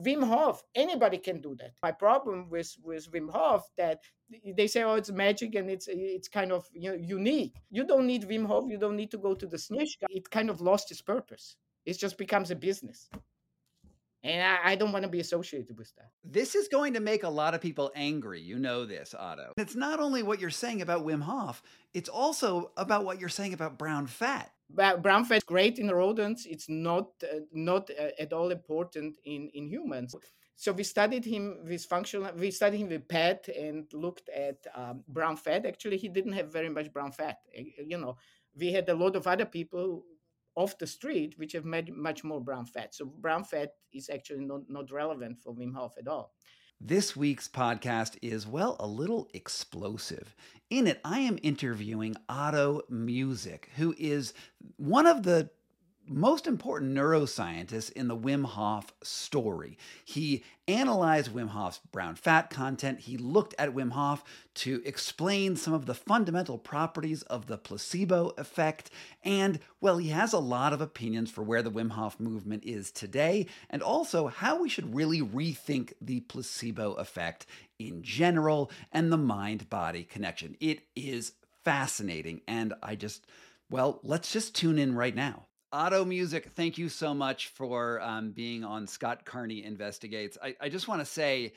Wim Hof, anybody can do that. My problem with Wim Hof that they say, oh, it's magic and it's kind of, unique. You don't need Wim Hof. You don't need to go to the Snishka. It kind of lost its purpose. It just becomes a business, and I don't want to be associated with that. This is going to make a lot of people angry. You know this, Otto. It's not only what you're saying about Wim Hof, it's also about what you're saying about brown fat. But brown fat is great in rodents. It's not at all important in humans. So we studied him with functional. We studied him with PET and looked at brown fat. Actually, he didn't have very much brown fat. We had a lot of other people off the street which have made much more brown fat. So brown fat is actually not relevant for Wim Hof at all. This week's podcast is, well, a little explosive. In it, I am interviewing Otto Music, who is one of the most important neuroscientists in the Wim Hof story. He analyzed Wim Hof's brown fat content. He looked at Wim Hof to explain some of the fundamental properties of the placebo effect. And, well, he has a lot of opinions for where the Wim Hof movement is today, and also how we should really rethink the placebo effect in general and the mind-body connection. It is fascinating, and let's just tune in right now. Otto Music, thank you so much for being on Scott Carney Investigates. I just want to say,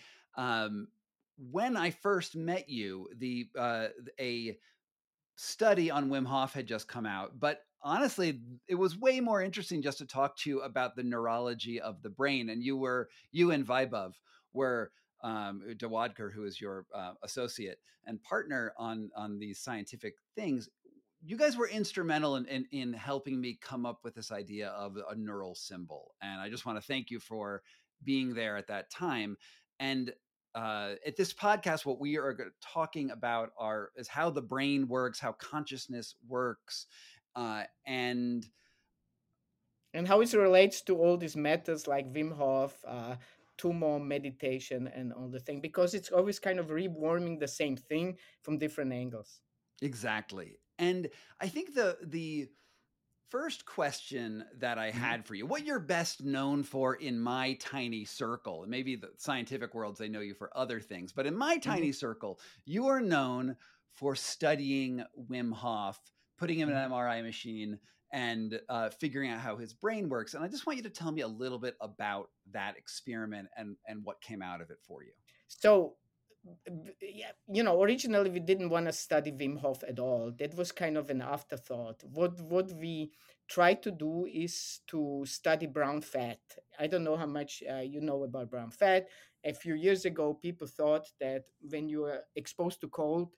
when I first met you, a study on Wim Hof had just come out, but honestly, it was way more interesting just to talk to you about the neurology of the brain. And you and Vaibhav were Dawadkar, who is your associate and partner on these scientific things. You guys were instrumental in helping me come up with this idea of a neural symbol. And I just want to thank you for being there at that time. And at this podcast, what we are talking about is how the brain works, how consciousness works, and how it relates to all these methods like Wim Hof, tumor meditation, and all the thing, because it's always kind of rewarming the same thing from different angles. Exactly. And I think the first question that I had for you, what you're best known for in my tiny circle, and maybe the scientific worlds, they know you for other things, but in my tiny circle, you are known for studying Wim Hof, putting him in an MRI machine, and figuring out how his brain works. And I just want you to tell me a little bit about that experiment and what came out of it for you. So, yeah, originally we didn't want to study Wim Hof at all. That was kind of an afterthought. What we tried to do is to study brown fat. I don't know how much you know about brown fat. A few years ago, people thought that when you are exposed to cold,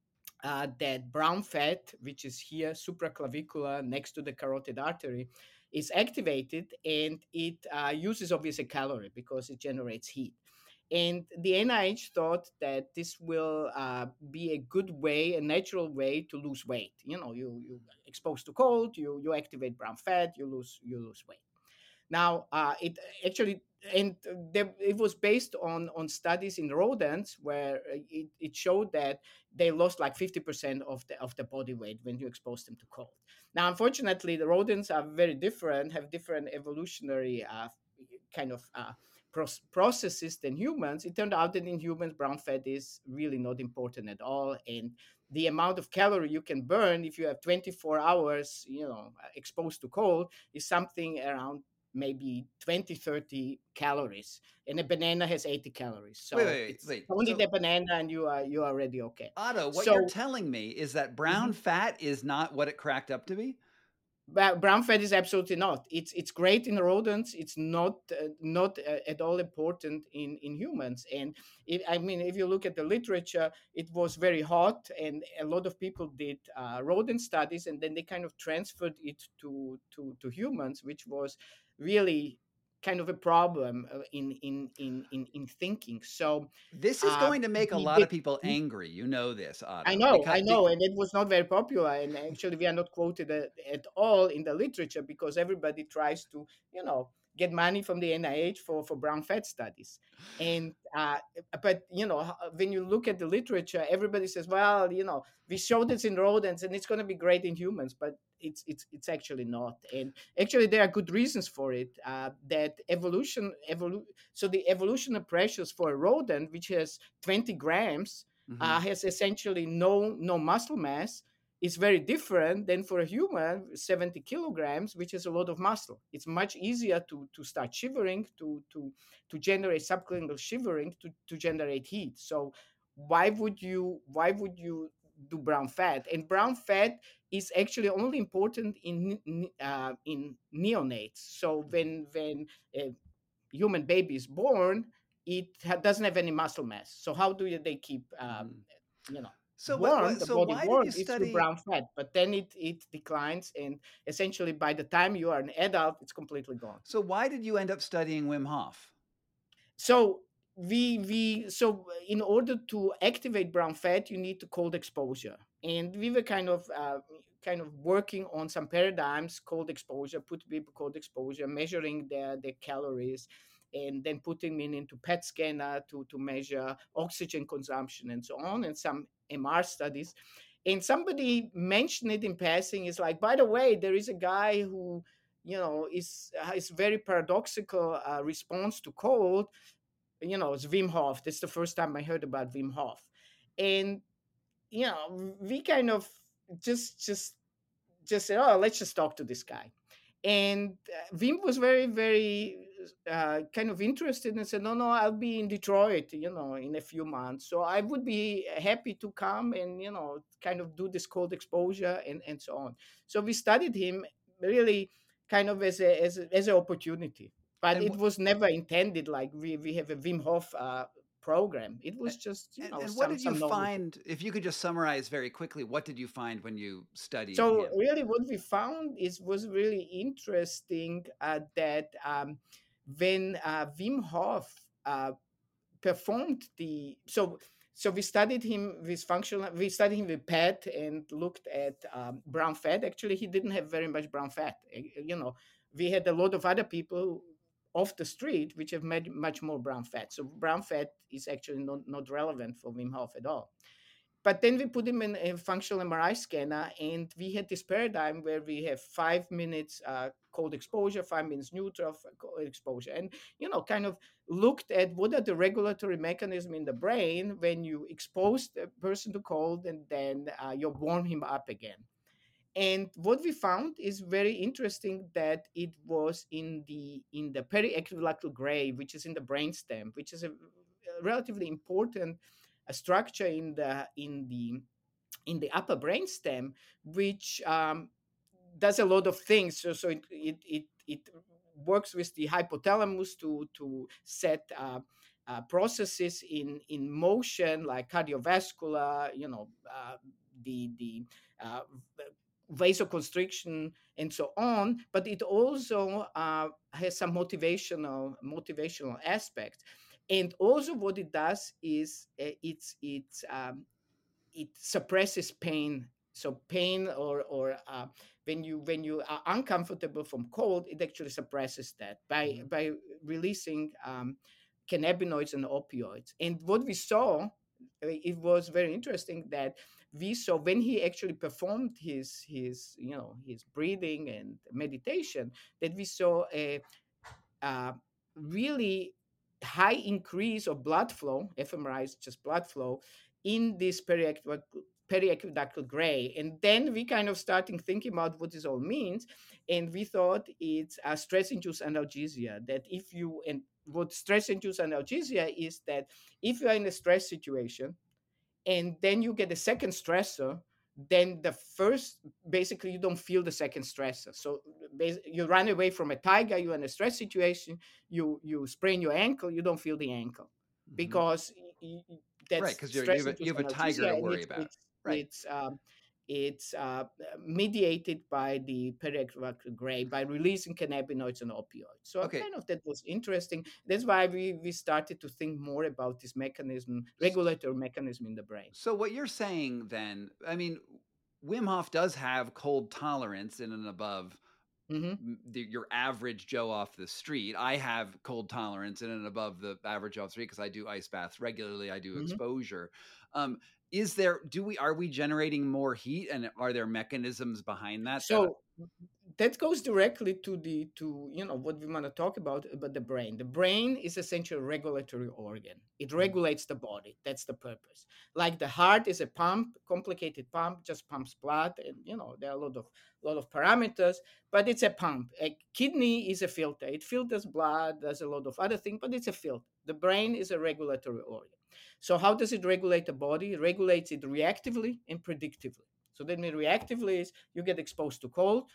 that brown fat, which is here supraclavicular next to the carotid artery, is activated, and it uses obviously calorie because it generates heat. And the NIH thought that this will be a good way, a natural way to lose weight. You exposed to cold, you activate brown fat, you lose weight. Now, it actually, and it was based on studies in rodents where it showed that they lost like 50% of the body weight when you expose them to cold. Now, unfortunately, the rodents are very different, have different evolutionary kind of processes than humans. It turned out that in humans, brown fat is really not important at all, and the amount of calorie you can burn if you have 24 hours, exposed to cold, is something around maybe 20, 30 calories, and a banana has 80 calories. So Wait. it's only So, the banana, and you are already okay. Otto, what you're So telling me is that brown fat is not what it cracked up to be? brown fat is absolutely not. It's great in rodents. It's not at all important in humans. And if you look at the literature, it was very hot, and a lot of people did rodent studies, and then they kind of transferred it to humans, which was really kind of a problem in thinking. So This is going to make a we lot did. of people angry. You know this, I Otto, know, because I know, and it was not very popular. And actually, we are not quoted at all in the literature because everybody tries to, get money from the NIH for brown fat studies. And but when you look at the literature, everybody says, well, we showed this in rodents and it's going to be great in humans, but it's actually not. And actually, there are good reasons for it. That so the evolutionary pressures for a rodent, which has 20 grams, Mm-hmm. has essentially no muscle mass, is very different than for a human 70 kilograms, which is a lot of muscle. It's much easier to start shivering, to generate subclinical shivering, to generate heat. So why would you do brown fat? And brown fat is actually only important in neonates. So when a human baby is born, it doesn't have any muscle mass. So how they keep Mm-hmm. you know So warm, the so body why did you warm, is through study? brown fat. But then it declines, and essentially by the time you are an adult, it's completely gone. So why did you end up studying Wim Hof? So in order to activate brown fat, you need to cold exposure, and we were kind of working on some paradigms: cold exposure, put people cold exposure, measuring their calories, and then putting them into PET scanner to measure oxygen consumption and so on, and some MR studies. And somebody mentioned it in passing. It's like, by the way, there is a guy who is very paradoxical response to cold. It's Wim Hof. That's the first time I heard about Wim Hof. And we kind of just said, oh, let's just talk to this guy. And Wim was very, very kind of interested and said, no, no, I'll be in Detroit, in a few months. So I would be happy to come and, kind of do this cold exposure and so on. So we studied him really kind of as an opportunity. But And it was never intended like we have a Wim Hof program. It was just, and what some did you some novelty. find? If you could just summarize very quickly, what did you find when you studied So him? really, what we found was really interesting, that when Wim Hof performed the so we studied him with functional we studied him with PET and looked at brown fat. Actually, he didn't have very much brown fat. We had a lot of other people off the street which have made much more brown fat. So brown fat is actually not relevant for Wim Hof at all. But then we put him in a functional MRI scanner, and we had this paradigm where we have 5 minutes cold exposure, 5 minutes neutral cold exposure, and kind of looked at what are the regulatory mechanism in the brain when you expose the person to cold and then you warm him up again. And what we found is very interesting, that it was in the periequilateral gray, which is in the brainstem, which is a relatively important structure in the upper brainstem, which does a lot of things. So it works with the hypothalamus to set processes in motion, like cardiovascular, the uh, vasoconstriction and so on. But it also has some motivational aspects. And also, what it does is it suppresses pain. So pain, or when you are uncomfortable from cold, it actually suppresses that by Mhm. by releasing cannabinoids and opioids. And what we saw, it was very interesting that we saw when he actually performed his breathing and meditation, that we saw a uh, really high increase of blood flow. fMRI is just blood flow in this periaqueductal gray. And then we kind of starting thinking about what this all means. And we thought it's a stress-induced analgesia. That if you and what stress-induced analgesia is, that if you are in a stress situation and then you get a second stressor, then the first, basically, you don't feel the second stressor. So you run away from a tiger, you're in a stress situation, you sprain your ankle, you don't feel the ankle, Mhm. because Right, that's because you stress you induced have a tiger analgesia, to and worry about. it's Right. it's um, it's mediated by the periaqueductal gray by releasing cannabinoids and opioids. So Okay. kind of that was interesting. That's why we started to think more about this mechanism, s- regulatory mechanism in the brain. So what you're saying then, I mean, Wim Hof does have cold tolerance in and above your average Joe off the street. I have cold tolerance in and above the average Joe off the street because I do ice baths regularly. I do Hmm. exposure. Are we generating more heat, and are there mechanisms behind that? So that goes directly to what we want to talk about the brain. The brain is essentially a regulatory organ. It regulates the body. That's the purpose. Like the heart is a pump, complicated pump, just pumps blood, and there are a lot of parameters, but it's a pump. A kidney is a filter. It filters blood. There's a lot of other things, but it's a filter. The brain is a regulatory organ. So how does it regulate the body? It regulates it reactively and predictively. So that means reactively is you get exposed to cold.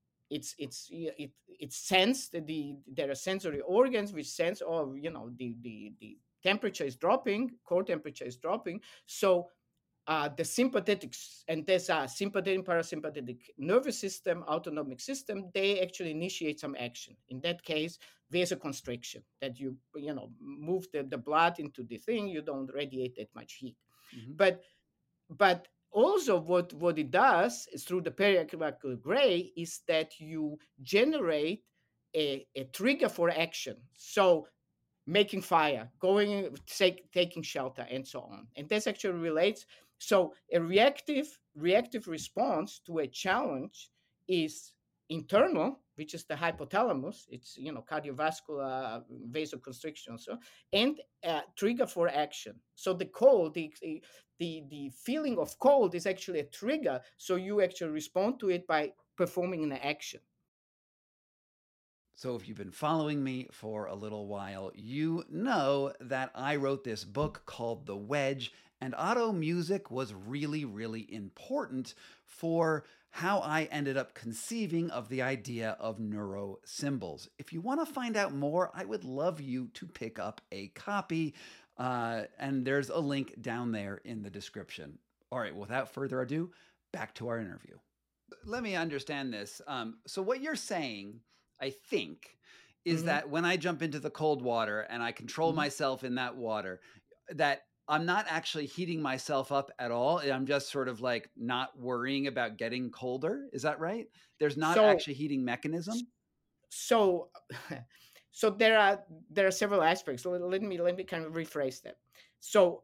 It's sensed that there are sensory organs which sense, oh, the temperature is dropping, core temperature is dropping. So the sympathetics, and there's a sympathetic parasympathetic nervous system, autonomic system, they actually initiate some action. In that case, vasoconstriction, that move the blood into the thing, you don't radiate that much heat. Mm-hmm. But also what it does is through the periaqueductal gray is that you generate a trigger for action. So making fire, taking shelter, and so on. And this actually relates. So a reactive response to a challenge is internal, which is the hypothalamus. It's cardiovascular vasoconstriction, so and trigger for action. So the cold, the feeling of cold is actually a trigger. So you actually respond to it by performing an action. So, if you've been following me for a little while, you know that I wrote this book called The Wedge, and Otto music was really, really important for how I ended up conceiving of the idea of neurosymbols. If you want to find out more, I would love you to pick up a copy, and there's a link down there in the description. All right, without further ado, back to our interview. Let me understand this. So, what you're saying, I think, is Mhm. that when I jump into the cold water and I control Mhm. myself in that water, that I'm not actually heating myself up at all. I'm just sort of like not worrying about getting colder. Is that right? There's not So actually heating mechanism. so so there are several aspects. Let me kind of rephrase that. So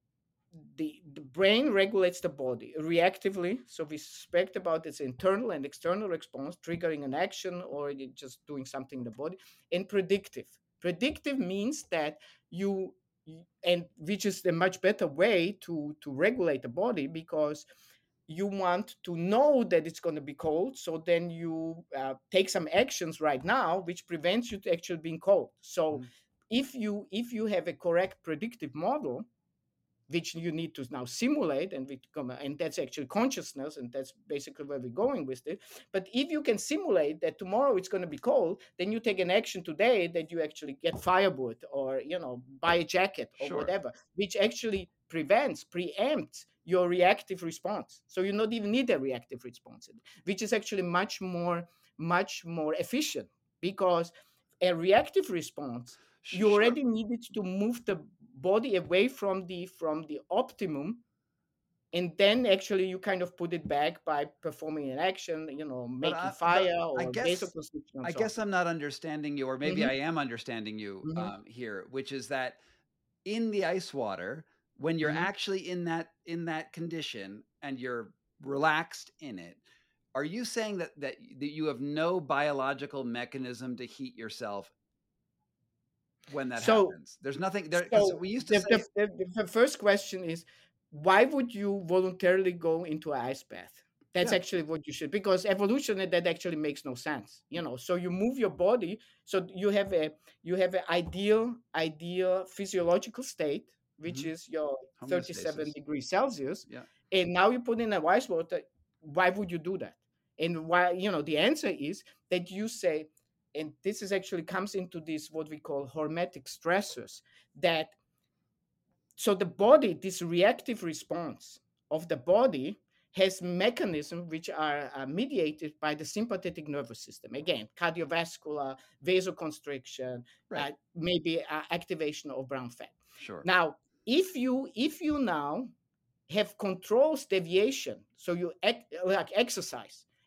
the brain regulates the body reactively, so we suspect about its internal and external response triggering an action or just doing something in the body. And predictive means that you and which is a much better way to regulate the body, because you want to know that it's going to be cold, so then you take some actions right now which prevents you to actually being cold. So Mhm. if you have a correct predictive model, which you need to now simulate, and that's actually consciousness, and that's basically where we're going with it. But if you can simulate that tomorrow it's going to be cold, then you take an action today that you actually get firewood, or buy a jacket or Sure. whatever, which actually preempts your reactive response. So you not even need a reactive response, which is actually much more efficient, because a reactive response, you Sure. already needed to move the body away from the optimum, and then actually you kind of put it back by performing an action, But making I, but fire I or guess vasoconstriction and I so on. guess I'm not understanding you, or maybe Hmm. I am understanding you Hmm. here, which is that in the ice water, when you're Hmm. actually in that condition and you're relaxed in it, are you saying that you have no biological mechanism to heat yourself when that So happens? There's nothing there, because so we used to the, say, the, the first question is, why would you voluntarily go into an ice bath? That's yeah, actually what you should, because evolutionary that actually makes no sense. So you move your body, so you have an ideal physiological state, which mhm, is your 37 homeostasis. degrees Celsius, Yeah, and now you put in a ice water. Why would you do that? And why? The answer is that you say, and this is actually comes into this what we call hormetic stressors, that so the body, this reactive response of the body, has mechanisms which are mediated by the sympathetic nervous system. Again, cardiovascular, vasoconstriction, right. maybe activation of brown fat. Sure. Now, if you now have controls deviation, so you like exercise,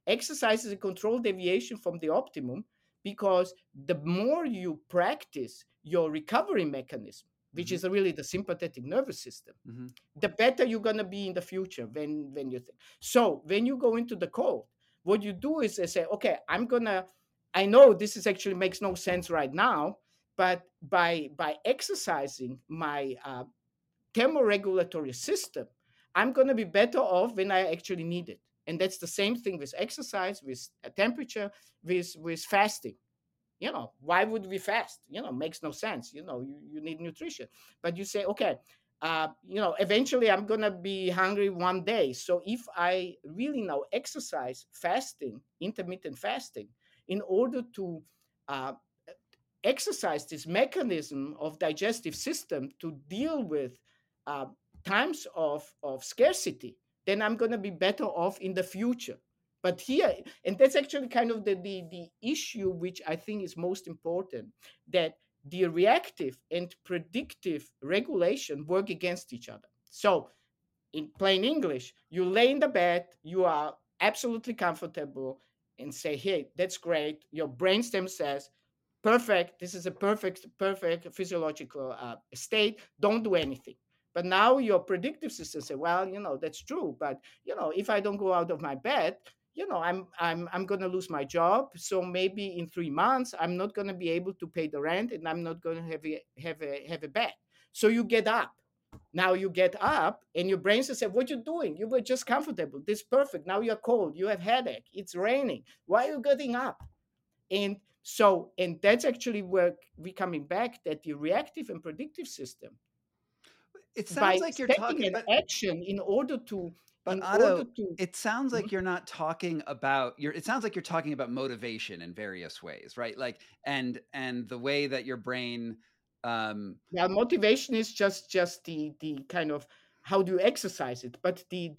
Exercise is a controlled deviation from the optimum, because the more you practice your recovery mechanism, which Mm-hmm. is really the sympathetic nervous system, Mm-hmm. the better you're going to be in the future when you think. So when you go into the cold, what you do is they say, okay, I know this is actually makes no sense right now, but by exercising my thermoregulatory system, I'm going to be better off when I actually need it. And that's the same thing with exercise, with temperature, with fasting. Why would we fast? Makes no sense. You need nutrition. But you say, okay, eventually I'm going to be hungry one day. So if I really now exercise fasting, intermittent fasting, in order to uh, exercise this mechanism of digestive system to deal with uh, times of scarcity, then I'm going to be better off in the future. But here, and that's actually kind of the issue which I think is most important, that the reactive and predictive regulation work against each other. So in plain English, you lay in the bed, you are absolutely comfortable, and say, hey, that's great. Your brainstem says, perfect, this is a perfect physiological state, don't do anything. But now your predictive system say, well, that's true, but if I don't go out of my bed, I'm going to lose my job, so maybe in 3 months I'm not going to be able to pay the rent, and I'm not going to have a bed. So you get up. Now you get up and your brain says, what you doing? You were just comfortable, this is perfect. Now you're cold, you have headache, it's raining, why are you getting up? And that's actually where we coming back, that the reactive and predictive system, It sounds by like you're setting talking, an action in order to but in order Otto, to it sounds Mhm. like you're not talking about it sounds like you're talking about motivation in various ways, right? Like, and the way that your brain, um, Well, motivation is just the kind of how do you exercise it, but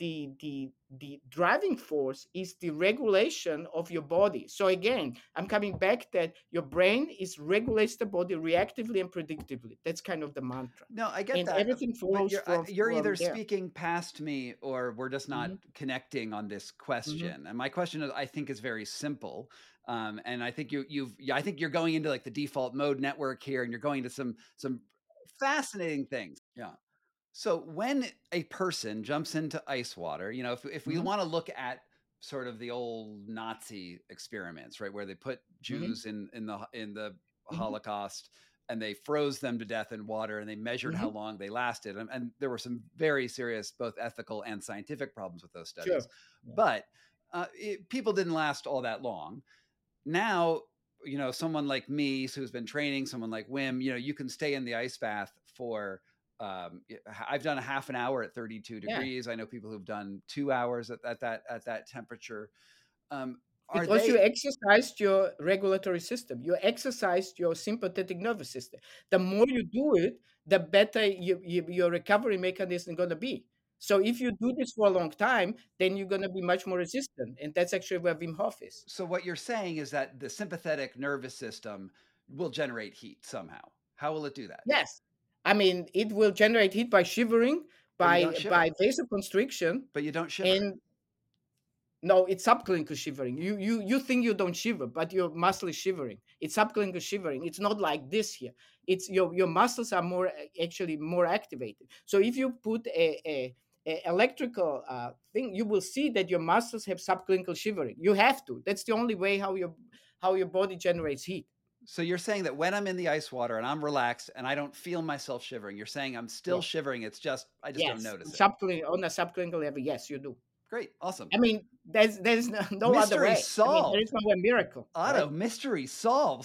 the driving force is the regulation of your body. So again, I'm coming back that your brain is regulates the body reactively and predictively. That's kind of the mantra, no, I get and that, everything but follows you're either from there. speaking past me or we're just not Hmm. connecting on this Hmm. question. And my question is, I think, is very simple. And I think I think you're going into like the default mode network here, and you're going to some fascinating things. Yeah. So when a person jumps into ice water, if we Hmm. want to look at sort of the old Nazi experiments, right, where they put Hmm. Jews in the Hmm. Holocaust and they froze them to death in water and they measured how Hmm. long they lasted, and there were some very serious both ethical and scientific problems with those studies, Sure. Yeah. but people didn't last all that long. Now, someone like me who's been training, someone like Wim, you can stay in the ice bath for, I've done a half an hour at 32 Yeah. degrees. I know people who've done 2 hours at that temperature. Are Because you they exercised your regulatory system, you exercised your sympathetic nervous system. The more you do it, the better your recovery mechanism is going to be. So if you do this for a long time, then you're going to be much more resistant, and that's actually where Wim Hof is. so what you're saying is that the sympathetic nervous system will generate heat somehow? How will it do that? Yes, I mean it will generate heat by shivering, But you don't by shiver. vasoconstriction, But you don't shiver. and no, it's subclinical shivering. You think you don't shiver, but your muscle is shivering. It's subclinical shivering. It's not like this here. It's your muscles are more actually more activated. So if you put a electrical thing, you will see that your muscles have subclinical shivering. You have to. That's the only way how your body generates heat. So you're saying that when I'm in the ice water and I'm relaxed and I don't feel myself shivering, you're saying I'm still Yes, shivering. I just don't yes. notice it. Subclinical on a subclinical level, yes, you do. Great. Awesome. I mean, there's no other Mystery way. I mean, there is solved. no way miracle, right? Otto, mystery solved.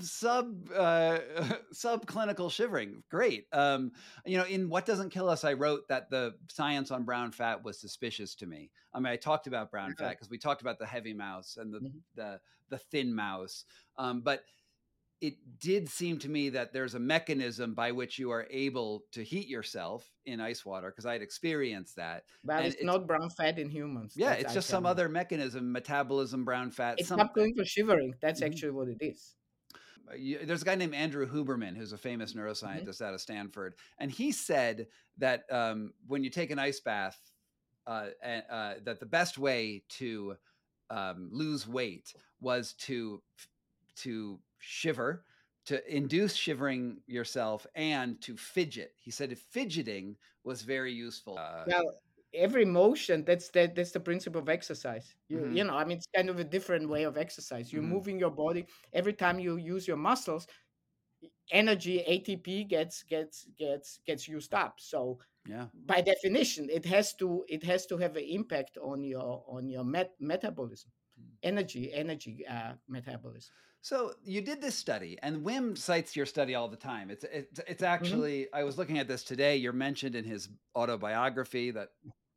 Subclinical shivering. Great. In What Doesn't Kill Us, I wrote that the science on brown fat was suspicious to me. I mean, I talked about brown fat Yeah. because we talked about the heavy mouse and the Mhm. the the thin mouse. But it did seem to me that there's a mechanism by which you are able to heat yourself in ice water, because I had experienced that. Well, And it's not brown fat in humans. yeah, That's it's I just tell some you. other mechanism, metabolism, brown fat, It's something. subclinical shivering. That's Mhm. actually what it is. There's a guy named Andrew Huberman who's a famous Mhm. neuroscientist out of Stanford, and he said that when you take an ice bath, that the best way to lose weight was to shiver, to induce shivering yourself, and to fidget. He said fidgeting was very useful. Well, every motion, that's the principle of exercise. You Mhm, know, I mean, it's kind of a different way of exercise. You're mhm. moving your body every time you use your muscles. Energy, ATP, gets used up. So Yeah. by definition, it has to have an impact on your metabolism, energy metabolism. So you did this study, and Wim cites your study all the time. It's Hmm. actually, I was looking at this today. You're mentioned in his autobiography that,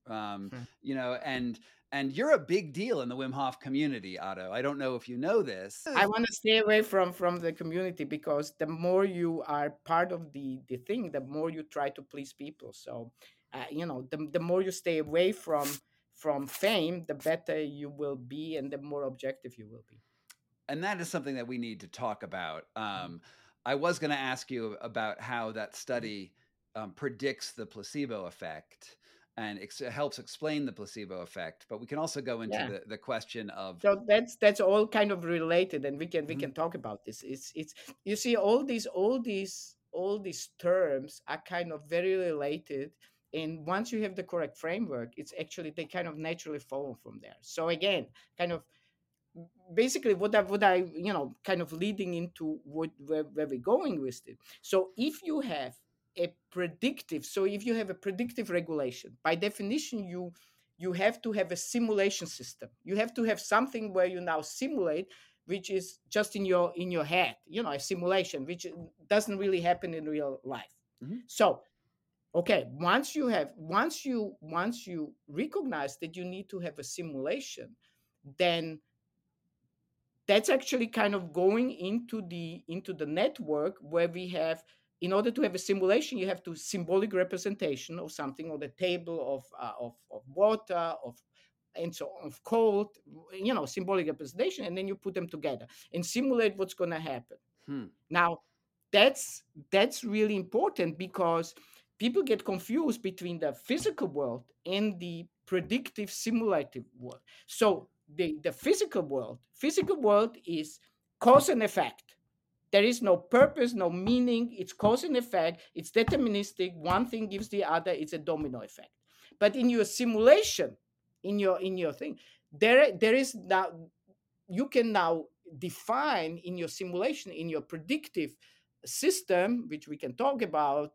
and you're a big deal in the Wim Hof community, Otto. I don't know if you know this. I want to stay away from the community, because the more you are part of the thing, the more you try to please people. So, the more you stay away from fame, the better you will be, and the more objective you will be. And that is something that we need to talk about. Mhm. I was going to ask you about how that study predicts the placebo effect and helps explain the placebo effect, but we can also go into Yeah. the question of. So that's all kind of related, and we can Mhm. talk about this. It's you see, all these terms are kind of very related, and once you have the correct framework, it's actually they kind of naturally follow from there. So again, kind of basically what I kind of leading into where we're going with it. So if you have if you have a predictive regulation, by definition, you have to have a simulation system. You have to have something where you now simulate, which is just in your head, a simulation which doesn't really happen in real life. Mhm. So okay, once you recognize that you need to have a simulation, then that's actually kind of going into the network, where we have, in order to have a simulation, you have to symbolic representation of something on the table of water, of and so on, of cold, symbolic representation, and then you put them together and simulate what's going to happen. Hmm. Now, that's really important, because people get confused between the physical world and the predictive simulative world. So the physical world is cause and effect. There is no purpose, no meaning. It's cause and effect. It's deterministic. One thing gives the other. It's a domino effect. But in your simulation, in your thing, there is now, you can now define in your simulation, in your predictive system, which we can talk about,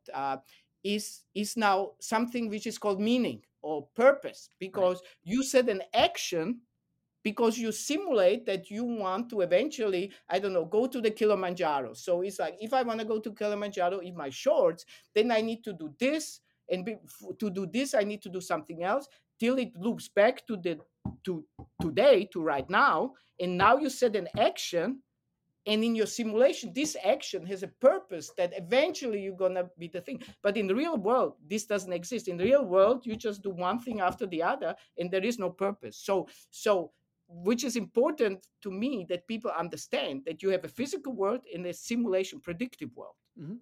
is now something which is called meaning or purpose, Right. because you set an action, because you simulate that you want to eventually, I don't know, go to the Kilimanjaro. So it's like, if I want to go to Kilimanjaro in my shorts, then I need to do this, and to do this I need to do something else, till it loops back to today, to right now. And now you set an action, and in your simulation this action has a purpose, that eventually you're going to be the thing. But in the real world, this doesn't exist. In the real world, you just do one thing after the other, and there is no purpose. So which is important to me, that people understand that you have a physical world and a simulation predictive world. Mhm.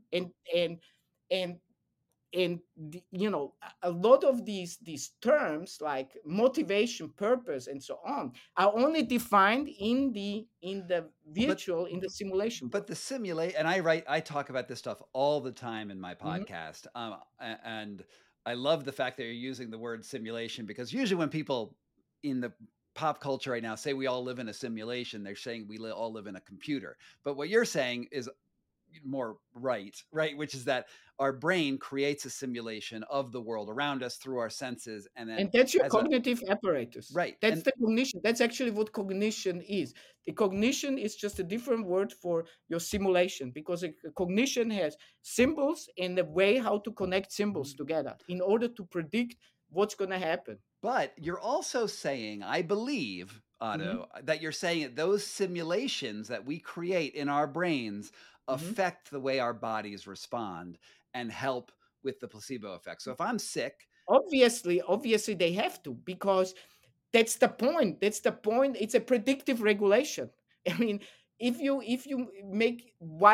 And and and and a lot of these terms, like motivation, purpose, and so on, are only defined in the But virtual, in the simulation but world. the simulate, and I talk about this stuff all the time in my Mhm. podcast, and I love the fact that you're using the word simulation, because usually when people in the pop culture right now say we all live in a simulation, they're saying we all live in a computer. But what you're saying is more right, which is that our brain creates a simulation of the world around us through our senses, and then And that's your as a cognitive apparatus. right That's and the cognition. That's actually what cognition is. The cognition is just a different word for your simulation, because cognition has symbols and a way how to connect symbols Mhm. together in order to predict what's going to happen. But you're also saying, I believe, Hmm. Otto, that you're saying that those simulations that we create in our brains Hmm. affect the way our bodies respond and help with the placebo effect. So if I'm sick, Obviously, they have to, because that's the point. That's the point. It's a predictive regulation. I mean, if you make,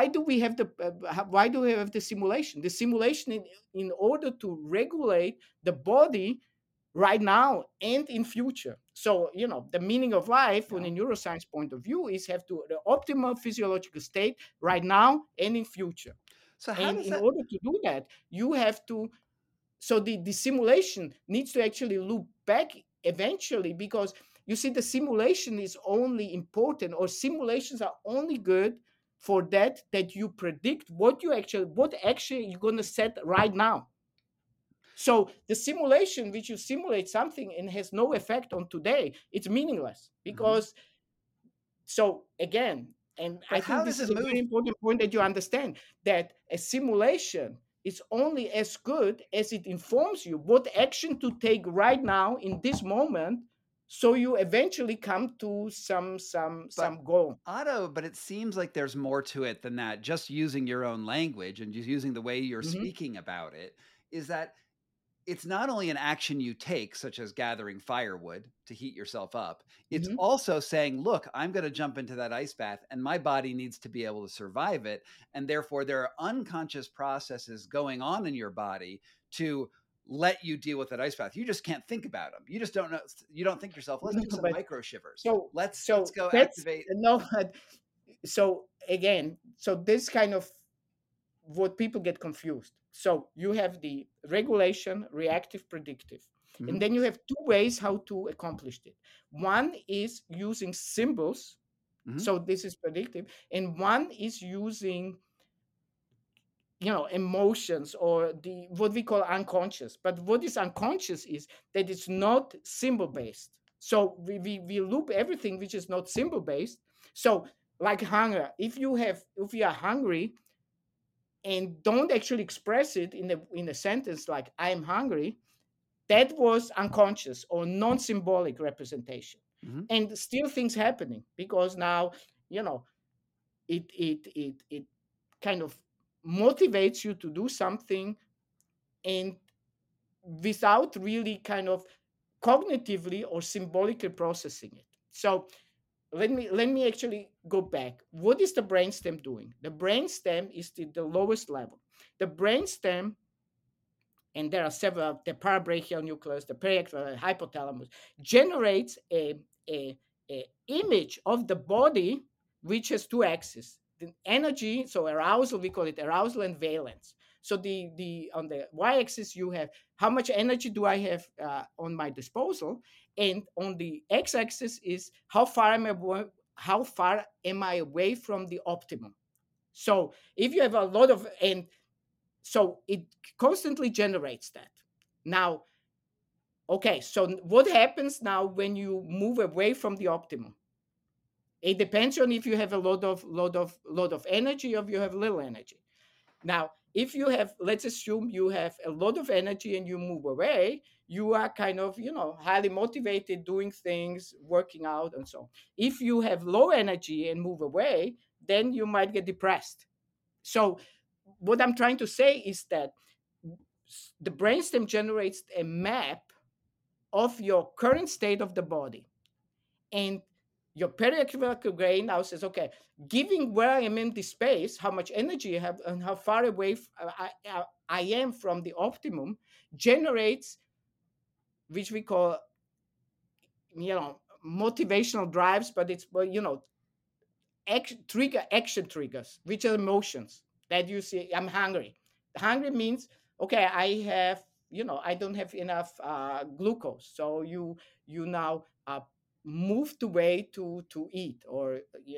why do we have the simulation? The simulation, in order to regulate the body, right now and in future. So, the meaning of life from Yeah. a neuroscience point of view is have to the optimal physiological state right now and in future. So how And does in that? order to do that, you have to, so the simulation needs to actually loop back eventually, because you see the simulation is only important, or simulations are only good for that you predict what actually you're going to set right now. So the simulation which you simulate something and has no effect on today, it's meaningless, Mhm. because, so again, and I But think how this does is it a very move? important point that you understand, that a simulation is only as good as it informs you what action to take right now in this moment, so you eventually come to But some goal. Otto, but it seems like there's more to it than that. Just using your own language and just using the way you're Hmm. speaking about it is that it's not only an action you take, such as gathering firewood to heat yourself up, it's Hmm. also saying, look, I'm going to jump into that ice bath and my body needs to be able to survive it. And therefore, there are unconscious processes going on in your body to let you deal with that ice bath. You just can't think about them. You just don't know. You don't think to yourself, let's do some But micro shivers. so Let's so go that's activate. no. So again, so this kind of what people get confused. So you have the regulation, reactive, predictive. And Mhm, then you have two ways how to accomplish it. One is using symbols. mhm. So this is predictive. And one is using, emotions, or the what we call unconscious. But what is unconscious is that it's not symbol based. So we loop everything which is not symbol based. So like hunger. If you are hungry, and don't actually express it in a sentence like "I'm hungry," that was unconscious or non-symbolic representation, Mhm. and still things happening, because now, you know it kind of motivates you to do something, and without really kind of cognitively or symbolically processing it. So let me actually go back. What is the brainstem doing? The brainstem is the lowest level. The brainstem, and there are several, the parabrachial nucleus, the periaqueduct, hypothalamus, generates a image of the body which has two axes. The energy, so arousal, we call it arousal and valence. So the on the y-axis you have how much energy do I have on my disposal, and on the x-axis is how far am I away from the optimum. So if you have a lot of, and so it constantly generates that. Now, okay, so what happens now when you move away from the optimum? It depends on if you have a lot of energy, or if you have little energy. Now, if you have, let's assume you have a lot of energy and you move away, you are kind of, highly motivated, doing things, working out, and so on. If you have low energy and move away, then you might get depressed. So, what I'm trying to say is that the brainstem generates a map of your current state of the body, and your periaqueduct brain now says, okay, giving where I am in this space, how much energy I have, and how far away I am from the optimum, generates, which we call, motivational drives, but it's, well, action triggers, which are emotions that you see. I'm hungry. Hungry means, okay, I don't have enough glucose, so you now move the way to eat, or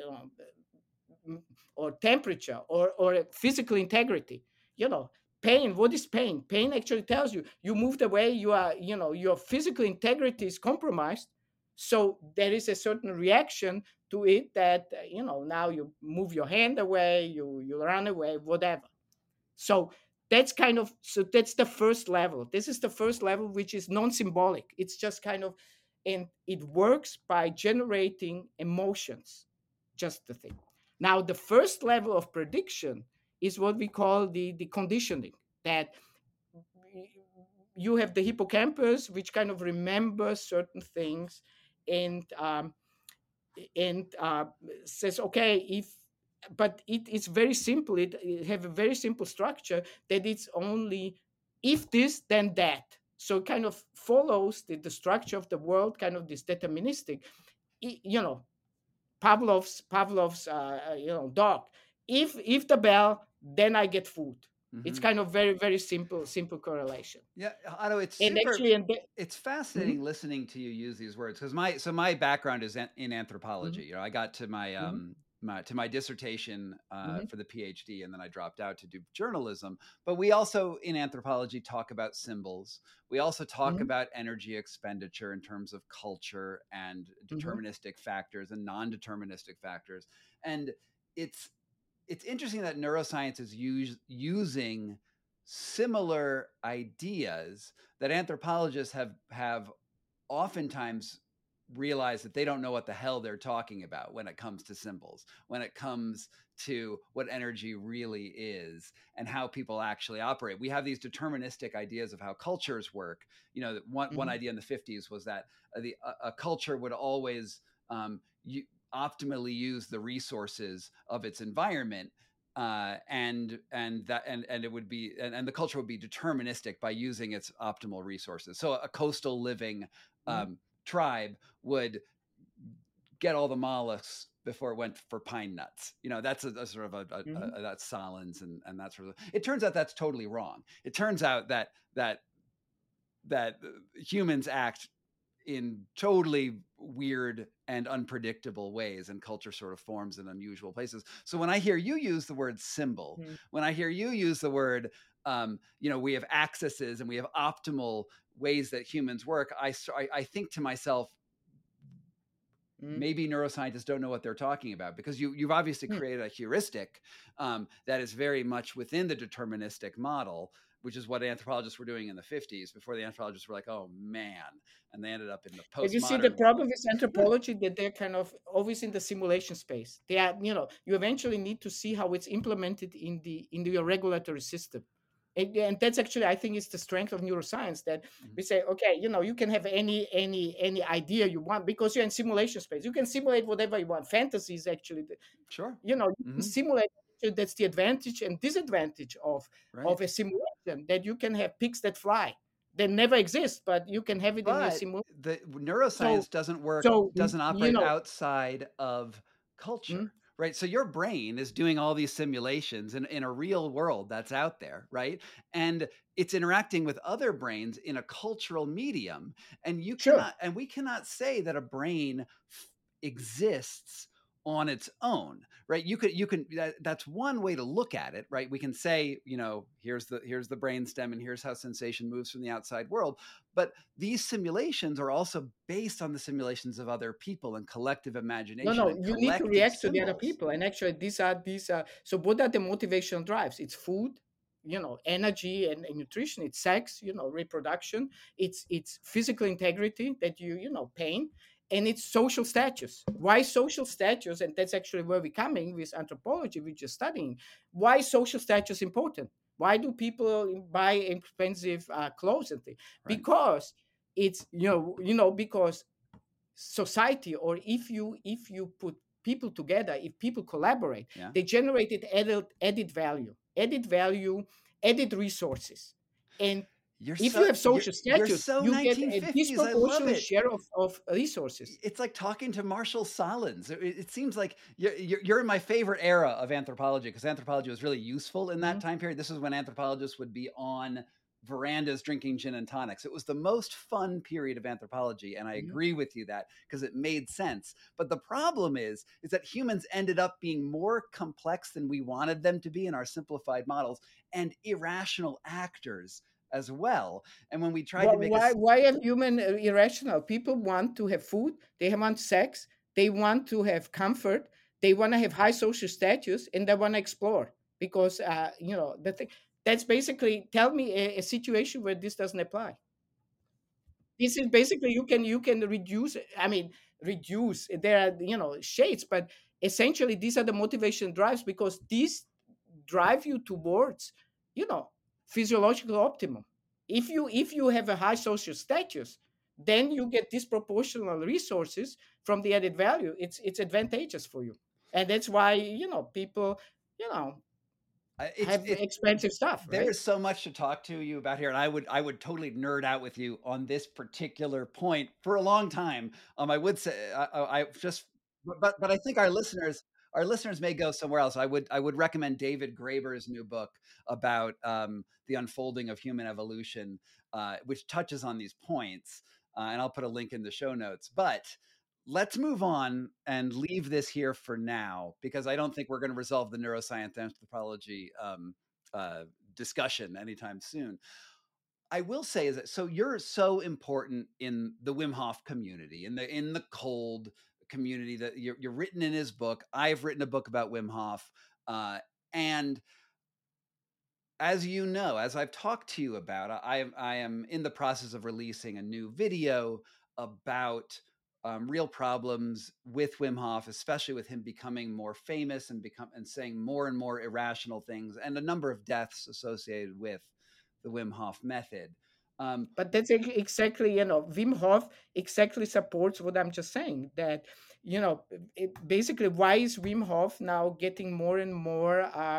or temperature, or physical integrity. you know Pain, what is pain? Pain actually tells you moved away, your physical integrity is compromised, so there is a certain reaction to it, that now you move your hand away, you run away, whatever. So that's the first level. This is the first level, which is non-symbolic. It's just kind of, and it works by generating emotions, just the thing. Now the first level of prediction is what we call the conditioning, that you have the hippocampus, which kind of remembers certain things, and says, okay, if, but it's very simple. It have a very simple structure, that it's only if this then that. So it kind of follows the structure of the world, kind of this deterministic. You know, Pavlov's dog. If the bell, then I get food. It's Hmm. kind of very simple correlation. Yeah, Otto, it's And super. actually, It's Mhm, fascinating listening to you use these words because my background is in mhm, anthropology. You know, I got to mhm, my dissertation mhm, for the PhD, and then I dropped out to do journalism. But we also in anthropology talk about symbols. We also talk mhm, about energy expenditure in terms of culture and mhm, deterministic factors and non-deterministic factors. And it's it's interesting that neuroscience is using similar ideas that anthropologists have oftentimes realized that they don't know what the hell they're talking about when it comes to symbols, when it comes to what energy really is and how people actually operate. We have these deterministic ideas of how cultures work. You know, one mhm, idea in the 50s was that a culture would always um, you, optimally use the resources of its environment, and it would be and the culture would be deterministic by using its optimal resources. So a coastal living mhm, tribe would get all the mollusks before it went for pine nuts. You know, that's a sort of mhm. that's Solons and that sort of. It turns out that's totally wrong. It turns out that humans act in totally weird and unpredictable ways, and culture sort of forms in unusual places. So when I hear you use the word symbol, Mhm. when I hear you use the word we have accesses and we have optimal ways that humans work, I think to myself, Mhm. maybe neuroscientists don't know what they're talking about, because you've obviously Mhm. created a heuristic that is very much within the deterministic model, which is what anthropologists were doing in the 50s before the anthropologists were like, oh man, and they ended up in the But you see, the postmodern. problem with anthropology that they're kind of always in the simulation space. They are, you eventually need to see how it's implemented in your regulatory system. And that's actually, I think, is the strength of neuroscience, that Mhm. we say, okay, you can have any idea you want because you're in simulation space. You can simulate whatever you want. Fantasy is actually Sure. you can Hmm. simulate. That's the advantage and disadvantage Right. of a simulation, that you can have pigs that fly. They never exist, but you can have it in your But simulation. the So neuroscience doesn't you operate know, outside of mm, culture, right? So your brain is doing all these simulations in a real world that's out there, right? And it's interacting with other brains in a cultural medium, and sure. we cannot say that a brain exists on its own, right? That's one way to look at it, right? We can say, here's the brain stem and here's how sensation moves from the outside world. But these simulations are also based on the simulations of other people and collective No, imagination no, and you need to collective react to the other symbols. people. And actually, these are so what are the motivation drives? It's food, energy and nutrition. It's sex, reproduction. It's physical integrity, that pain, and it's social status. Why social status? And that's actually where we're coming with anthropology, which is studying. Why social status important? Why do people buy expensive clothes and things? Right. Because it's because society, or if you put people together, if people collaborate, Yeah. they generated added value, added resources. And You're if you so have social you're status, so you get a 1950s. I love disproportionate it. share of resources. It's like talking to Marshall Solins. It seems like you're in my favorite era of anthropology, because anthropology was really useful in that Mhm, time period. This is when anthropologists would be on verandas drinking gin and tonics. It was the most fun period of anthropology, and I mhm. agree with you that because it made sense. But the problem is that humans ended up being more complex than we wanted them to be in our simplified models, and irrational actors as well. And when we tried to make a Why are human irrational? People want to have food, they want sex, they want to have comfort, they want to have high social status, and they want to explore. Because the thing, that's basically, tell me a situation where this doesn't apply. This is basically, you can reduce, I mean, reduce, there are shades, but essentially these are the motivation drives, because these drive you towards you know physiological optimum. If you have a high social status, then you get disproportional resources from the added value. It's advantageous for you. And that's why people you know have It's expensive stuff, there right? is so much to talk to you about here, and I would totally nerd out with you on this particular point for a long time. I would say I just, but I think our listeners may go somewhere else. I would recommend David Graeber's new book about the unfolding of human evolution, which touches on these points, and I'll put a link in the show notes. But let's move on and leave this here for now because I don't think we're going to resolve the neuroscience anthropology uh, discussion anytime soon. I will say is that so you're so important in the Wim Hof community, in the cold community that you're written in his book. I've written a book about Wim Hof, and as you know, as I've talked to you about, I am in the process of releasing a new video about real problems with Wim Hof, especially with him becoming more famous and saying more and more irrational things, and a number of deaths associated with the Wim Hof method. Um, But that's exactly, Wim Hof exactly supports what I'm just saying. That, basically, why is Wim Hof now getting more and more,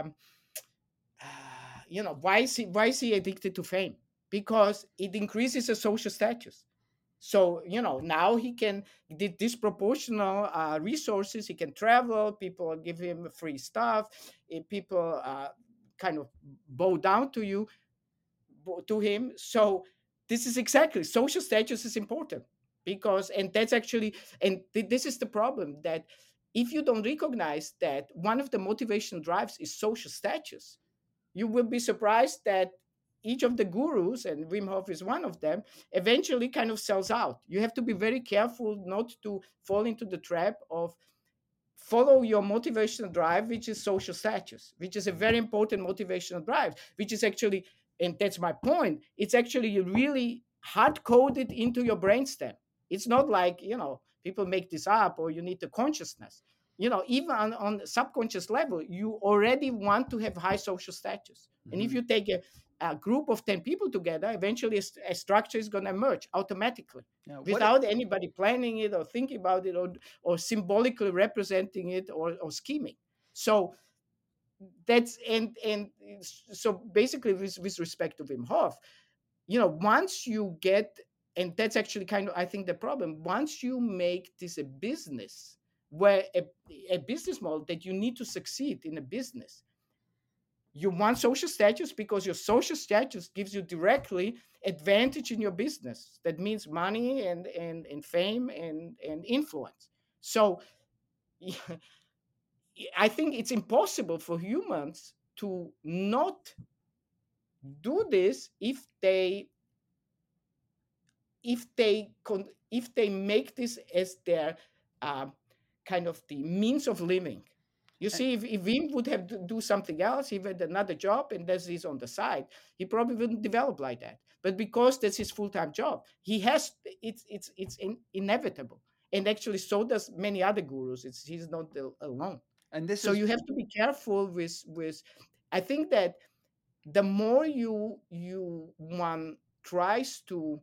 why is he addicted to fame? Because it increases his social status. So, now he can disproportional resources. He can travel. People give him free stuff. People kind of bow down to him. So this is exactly social status is important because, and that's actually, and this is the problem, that if you don't recognize that one of the motivation drives is social status, you will be surprised that each of the gurus, and Wim Hof is one of them, eventually kind of sells out. You have to be very careful not to fall into the trap of follow your motivational drive, which is social status, which is a very important motivational drive, which is actually, and that's my point, it's actually really hard coded into your brainstem. It's not like, people make this up or you need the consciousness. Even on subconscious level, you already want to have high social status. And if mhm. you take a group of 10 people together, eventually a structure is going to emerge automatically Yeah, without anybody planning it or thinking about it or symbolically representing it or scheming. So that's and so basically with respect to Wim Hof, once you get, and that's actually kind of, I think, the problem, once you make this a business, where a business model that you need to succeed in a business, you want social status because your social status gives you directly advantage in your business. That means money and fame and influence. So I think it's impossible for humans to not do this if they make this as their um, kind of the means of living. You see, if Wim would have to do something else, he had another job and does this on the side, he probably wouldn't develop like that. But because that's his full-time job, he has inevitable. And actually, so does many other gurus. He's not alone. And this So is you have to be careful with. I think that the more one tries to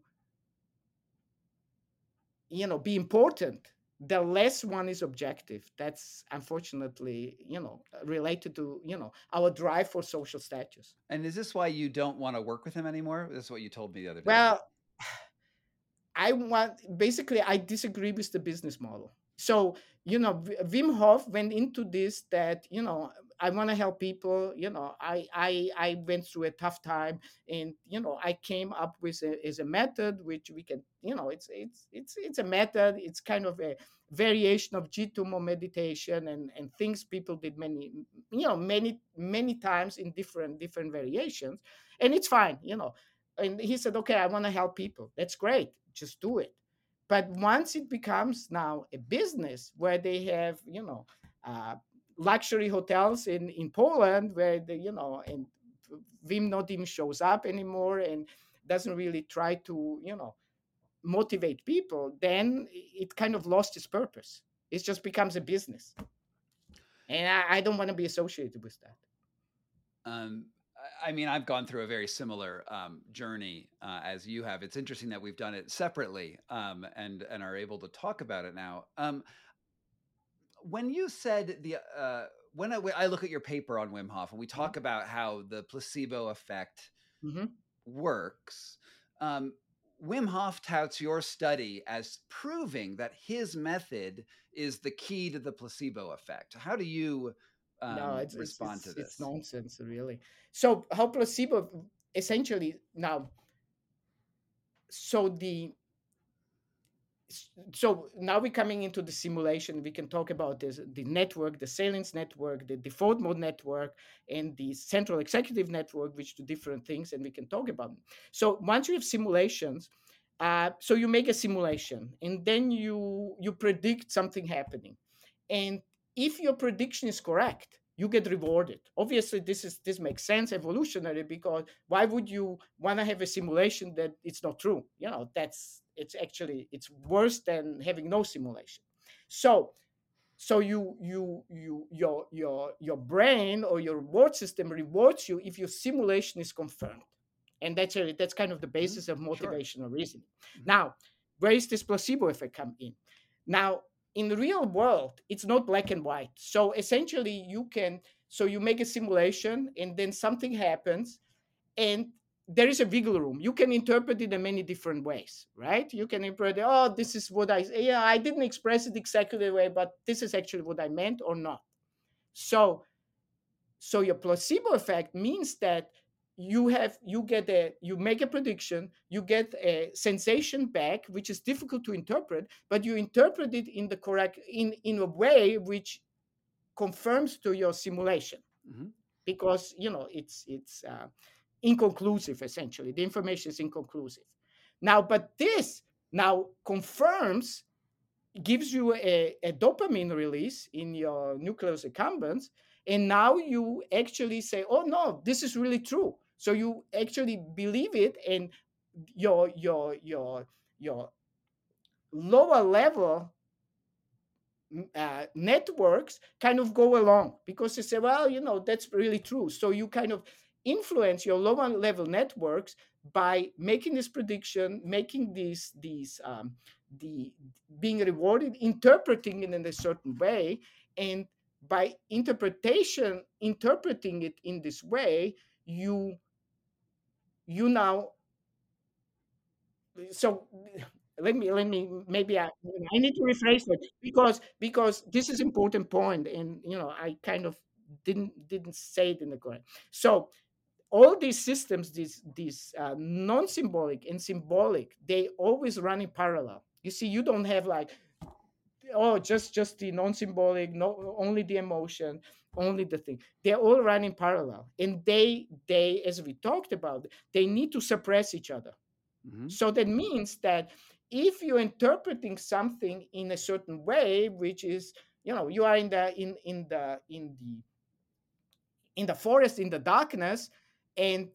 be important, the less one is objective. That's unfortunately related to our drive for social status. and is this why you don't want to work with him anymore? This is what you told me the other day. Well, I disagree with the business model. So, Wim Hof went into this that, I want to help people. I went through a tough time, and, I came up with a method which we can, it's a method. It's kind of a variation of Jitumo meditation and things people did many times in different variations. And it's fine. And he said, okay, I want to help people. That's great, just do it. But once it becomes now a business where they have uh, luxury hotels in Poland where and Wim not even shows up anymore and doesn't really try to motivate people, then it kind of lost its purpose. It just becomes a business, and I don't want to be associated with that. Um, I mean, I've gone through a very similar journey as you have. It's interesting that we've done it separately and are able to talk about it now. When you said when I look at your paper on Wim Hof and we talk about how the placebo effect Mm-hmm. works, um, Wim Hof touts your study as proving that his method is the key to the placebo effect. How do you No, respond to it's this? nonsense, really. So how placebo essentially now? So the so now we're coming into the simulation. We can talk about this, the network, the salience network, the default mode network, and the central executive network, which do different things, and we can talk about them. So once you have simulations, so you make a simulation, and then you predict something happening, and if your prediction is correct, you get rewarded. Obviously, this makes sense evolutionary, because why would you want to have a simulation that it's not true? That's it's actually it's worse than having no simulation. So your brain or your reward system rewards you if your simulation is confirmed, and that's kind of the Mhm. basis of Sure. motivational reasoning. Mhm. Now, where is this placebo effect come in? Now, in the real world, it's not black and white. So essentially, you make a simulation, and then something happens, and there is a wiggle room. You can interpret it in many different ways, right? You can interpret, oh, this is what I didn't express it exactly the way, but this is actually what I meant or not. So, your placebo effect means that you make a prediction, you get a sensation back, which is difficult to interpret, but you interpret it in the correct in a way which confirms to your simulation, Mhm. because it's inconclusive. Essentially, the information is inconclusive. Now, but this now confirms, gives you a dopamine release in your nucleus accumbens, and now you actually say, oh no, this is really true. So you actually believe it, and your lower level networks kind of go along, because they say, well, that's really true. So you kind of influence your lower level networks by making this prediction, making the being rewarded, interpreting it in a certain way, and by interpreting it in this way, you now so let me maybe I need to rephrase it, because this is important point, and I kind of didn't say it in the correct. So all these systems, these non-symbolic and symbolic, they always run in parallel. You see, you don't have like, oh, just the non-symbolic, no, only the emotion, only the thing. They're all running parallel, and they as we talked about, they need to suppress each other. Mhm. So that means that if you're interpreting something in a certain way, which is, you are in the forest, in the darkness, and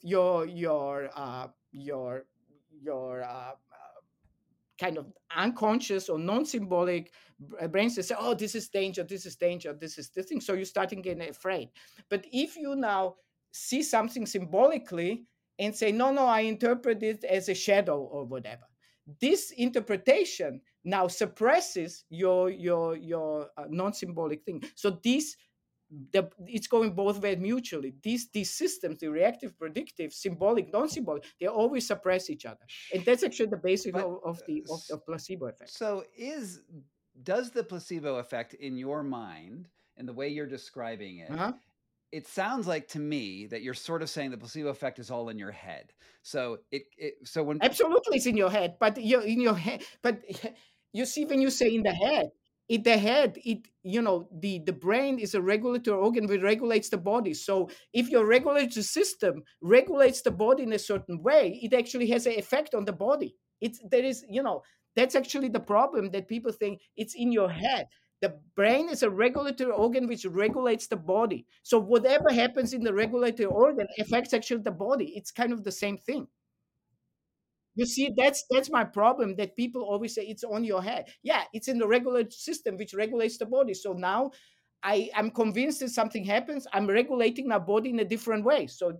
your kind of unconscious or non-symbolic brain says, oh, this is danger, this is danger, this is the thing. So you're starting getting afraid. But if you now see something symbolically and say, no, no, I interpret it as a shadow or whatever, this interpretation now suppresses your non-symbolic thing. So it's going both ways mutually. These systems, the reactive, predictive, symbolic, non-symbolic, they always suppress each other, and that's actually the basic But of the placebo effect. so does the placebo effect in your mind and the way you're describing it, Uh-huh. it sounds like to me that you're sort of saying the placebo effect is all in your head. So so when Absolutely, it's in your head, but you're in your head. But you see, when you say in the head, the brain is a regulatory organ which regulates the body. So if your regulatory system regulates the body in a certain way, it actually has an effect on the body. That's actually the problem, that people think it's in your head. The brain is a regulatory organ which regulates the body. So whatever happens in the regulatory organ affects actually the body. It's kind of the same thing. You see, that's my problem, that people always say it's on your head. Yeah, it's in the regulatory system which regulates the body. So now I'm convinced that something happens, I'm regulating my body in a different way. So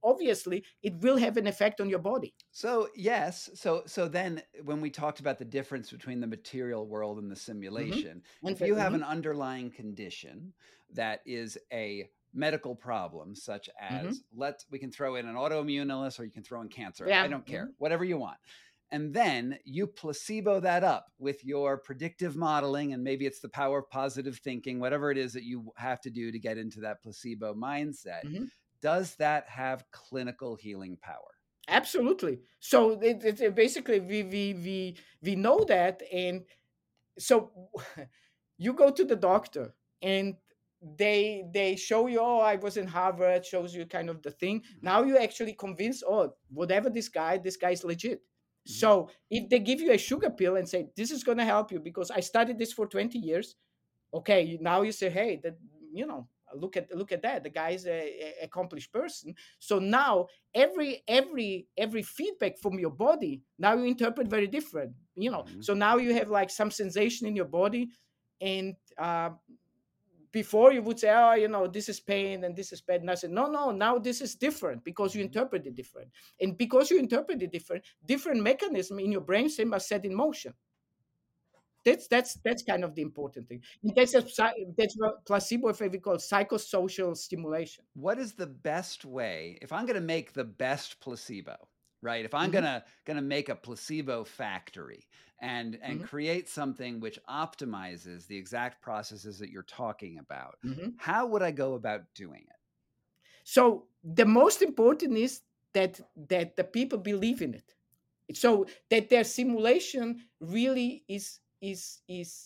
obviously it will have an effect on your body. So yes, so then when we talked about the difference between the material world and the Hmm. simulation, And if you have mhm, an underlying condition that is a medical problem, such as mhm. we can throw in an autoimmune illness or you can throw in cancer. I Yeah. don't care, Mhm. whatever you want. And then you placebo that up with your predictive modeling, and maybe it's the power of positive thinking, whatever it is that you have to do to get into that placebo mindset. Mhm. Does that have clinical healing power? Absolutely. So basically we know that, and so you go to the doctor and they show you, oh, I was in Harvard, shows you kind of the thing. Mhm, Now you actually convinced, oh, whatever this guy's legit. mhm, So if they give you a sugar pill and say this is going to help you because I studied this for 20 years, okay, now you say, hey, that, you know, look at that, the guy's a accomplished person. So now every feedback from your body, now you interpret very different, you know. mhm. So now you have like some sensation in your body, and before you would say, oh, you know, this is pain and this is bad, and I said, no, no, now this is different because you Mhm. interpret it different. And because you interpret it different mechanism in your brain stem are set in motion. That's kind of the important thing. And that's what placebo effect we call psychosocial stimulation. What is the best way if I'm going to make the best placebo, right? If I'm Hmm. going to make a placebo factory and Hmm. create something which optimizes the exact processes that you're talking about, Hmm. how would I go about doing it? So the most important is that the people believe in it. So that their simulation really is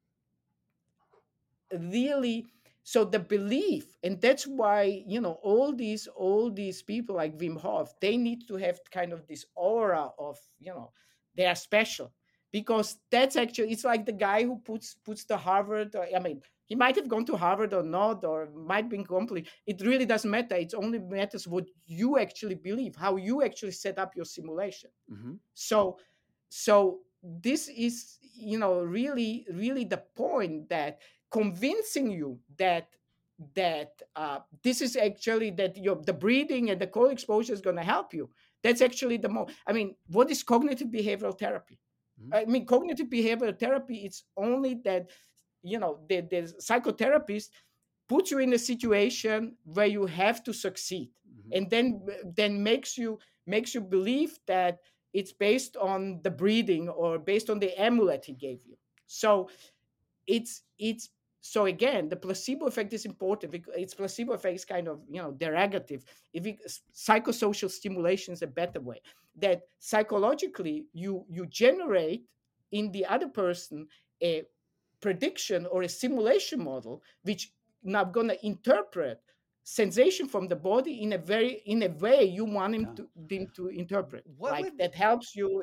really, so the belief, and that's why, you know, all these people like Wim Hof, they need to have kind of this aura of, you know, they are special, because that's actually, it's like the guy who puts the Harvard, or, I mean, he might have gone to Harvard or not, or might be complete, it really doesn't matter. It only matters what you actually believe, how you actually set up your simulation. Hmm. So so this is, you know, really the point, that convincing you that this is actually, that your the breathing and the cold exposure is going to help you. That's actually the more, I mean, what is cognitive behavioral therapy? Hmm. I mean, cognitive behavioral therapy, it's only that, you know, the psychotherapist puts you in a situation where you have to succeed, Hmm. and then makes you believe that it's based on the breathing or based on the amulet he gave you. So it's so again, the placebo effect is important because its placebo effect is kind of, you know, derogative. If it, psychosocial stimulation is a better way, that psychologically you generate in the other person a prediction or a simulation model, which now going to interpret sensation from the body in a way you want Yeah. them to interpret, What like would that helps you,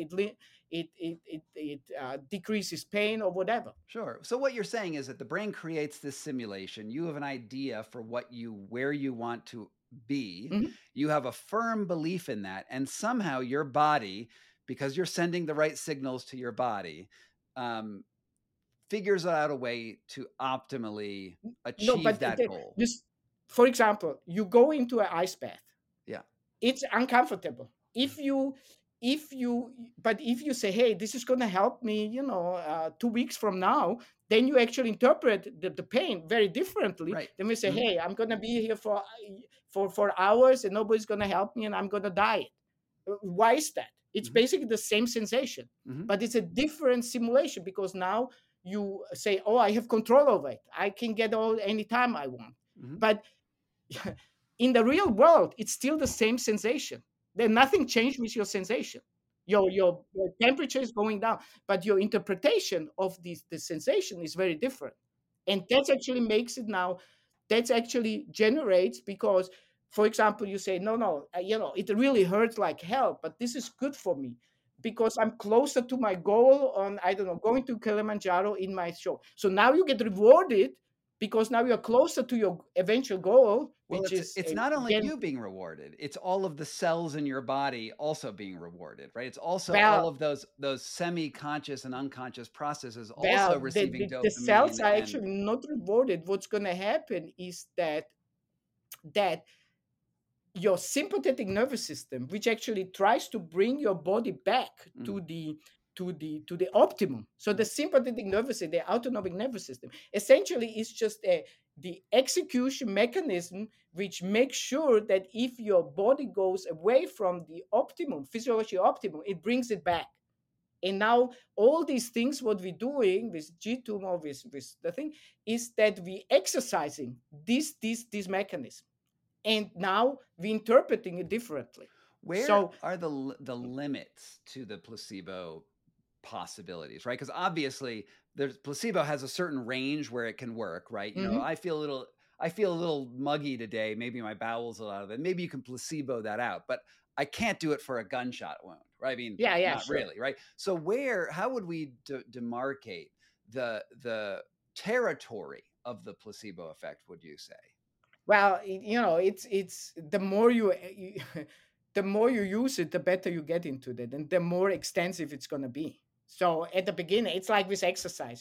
it decreases pain or whatever. Sure. So what you're saying is that the brain creates this simulation. You have an idea for where you want to be. Mhm. You have a firm belief in that, and somehow your body, because you're sending the right signals to your body, um, figures out a way to optimally No, achieve but that goal. this, for example, you go into an ice bath, Yeah. it's uncomfortable. Mhm. But if you say, hey, this is going to help me, you know, 2 weeks from now, then you actually interpret the pain very differently. Right. Then we say, Mhm. hey, I'm going to be here for hours and nobody's going to help me and I'm going to die. Why is that? It's Mhm. basically the same sensation, Mhm. but it's a different simulation, because now you say, oh, I have control over it, I can get all anytime I want. Mhm. But in the real world, it's still the same sensation. Then nothing changed with your sensation. Your temperature is going down, but your interpretation of the sensation is very different. And that's actually makes it now, that's actually generates, because, for example, you say, no, no, you know, it really hurts like hell, but this is good for me because I'm closer to my goal on, I don't know, going to Kilimanjaro in my show. So now you get rewarded because now you're closer to your eventual goal, Well, which is it's not only again, you being rewarded, it's all of the cells in your body also being rewarded, right? It's also all well, of those semi-conscious and unconscious processes also well, receiving the cells dopamine are and actually not rewarded. What's going to happen is that your sympathetic nervous system, which actually tries to bring your body back Mm. to the optimum. So the sympathetic nervous system, the autonomic nervous system, essentially is just the execution mechanism which makes sure that if your body goes away from the optimum, physiological optimum, it brings it back. And now all these things, what we're doing with G2, with the thing, is that we exercising this mechanism, and now we're interpreting it differently. Where So are the limits to the placebo possibilities, right? Because obviously, there's placebo has a certain range where it can work, right? You know, mhm. I feel a little muggy today. Maybe my bowels are out of it. Maybe you can placebo that out, but I can't do it for a gunshot wound, right? I mean, Yeah, not sure. really, right? So how would we demarcate the territory of the placebo effect? Would you say? Well, it's the more the more you use it, the better you get into it, and the more extensive it's going to be. So at the beginning, it's like with exercise.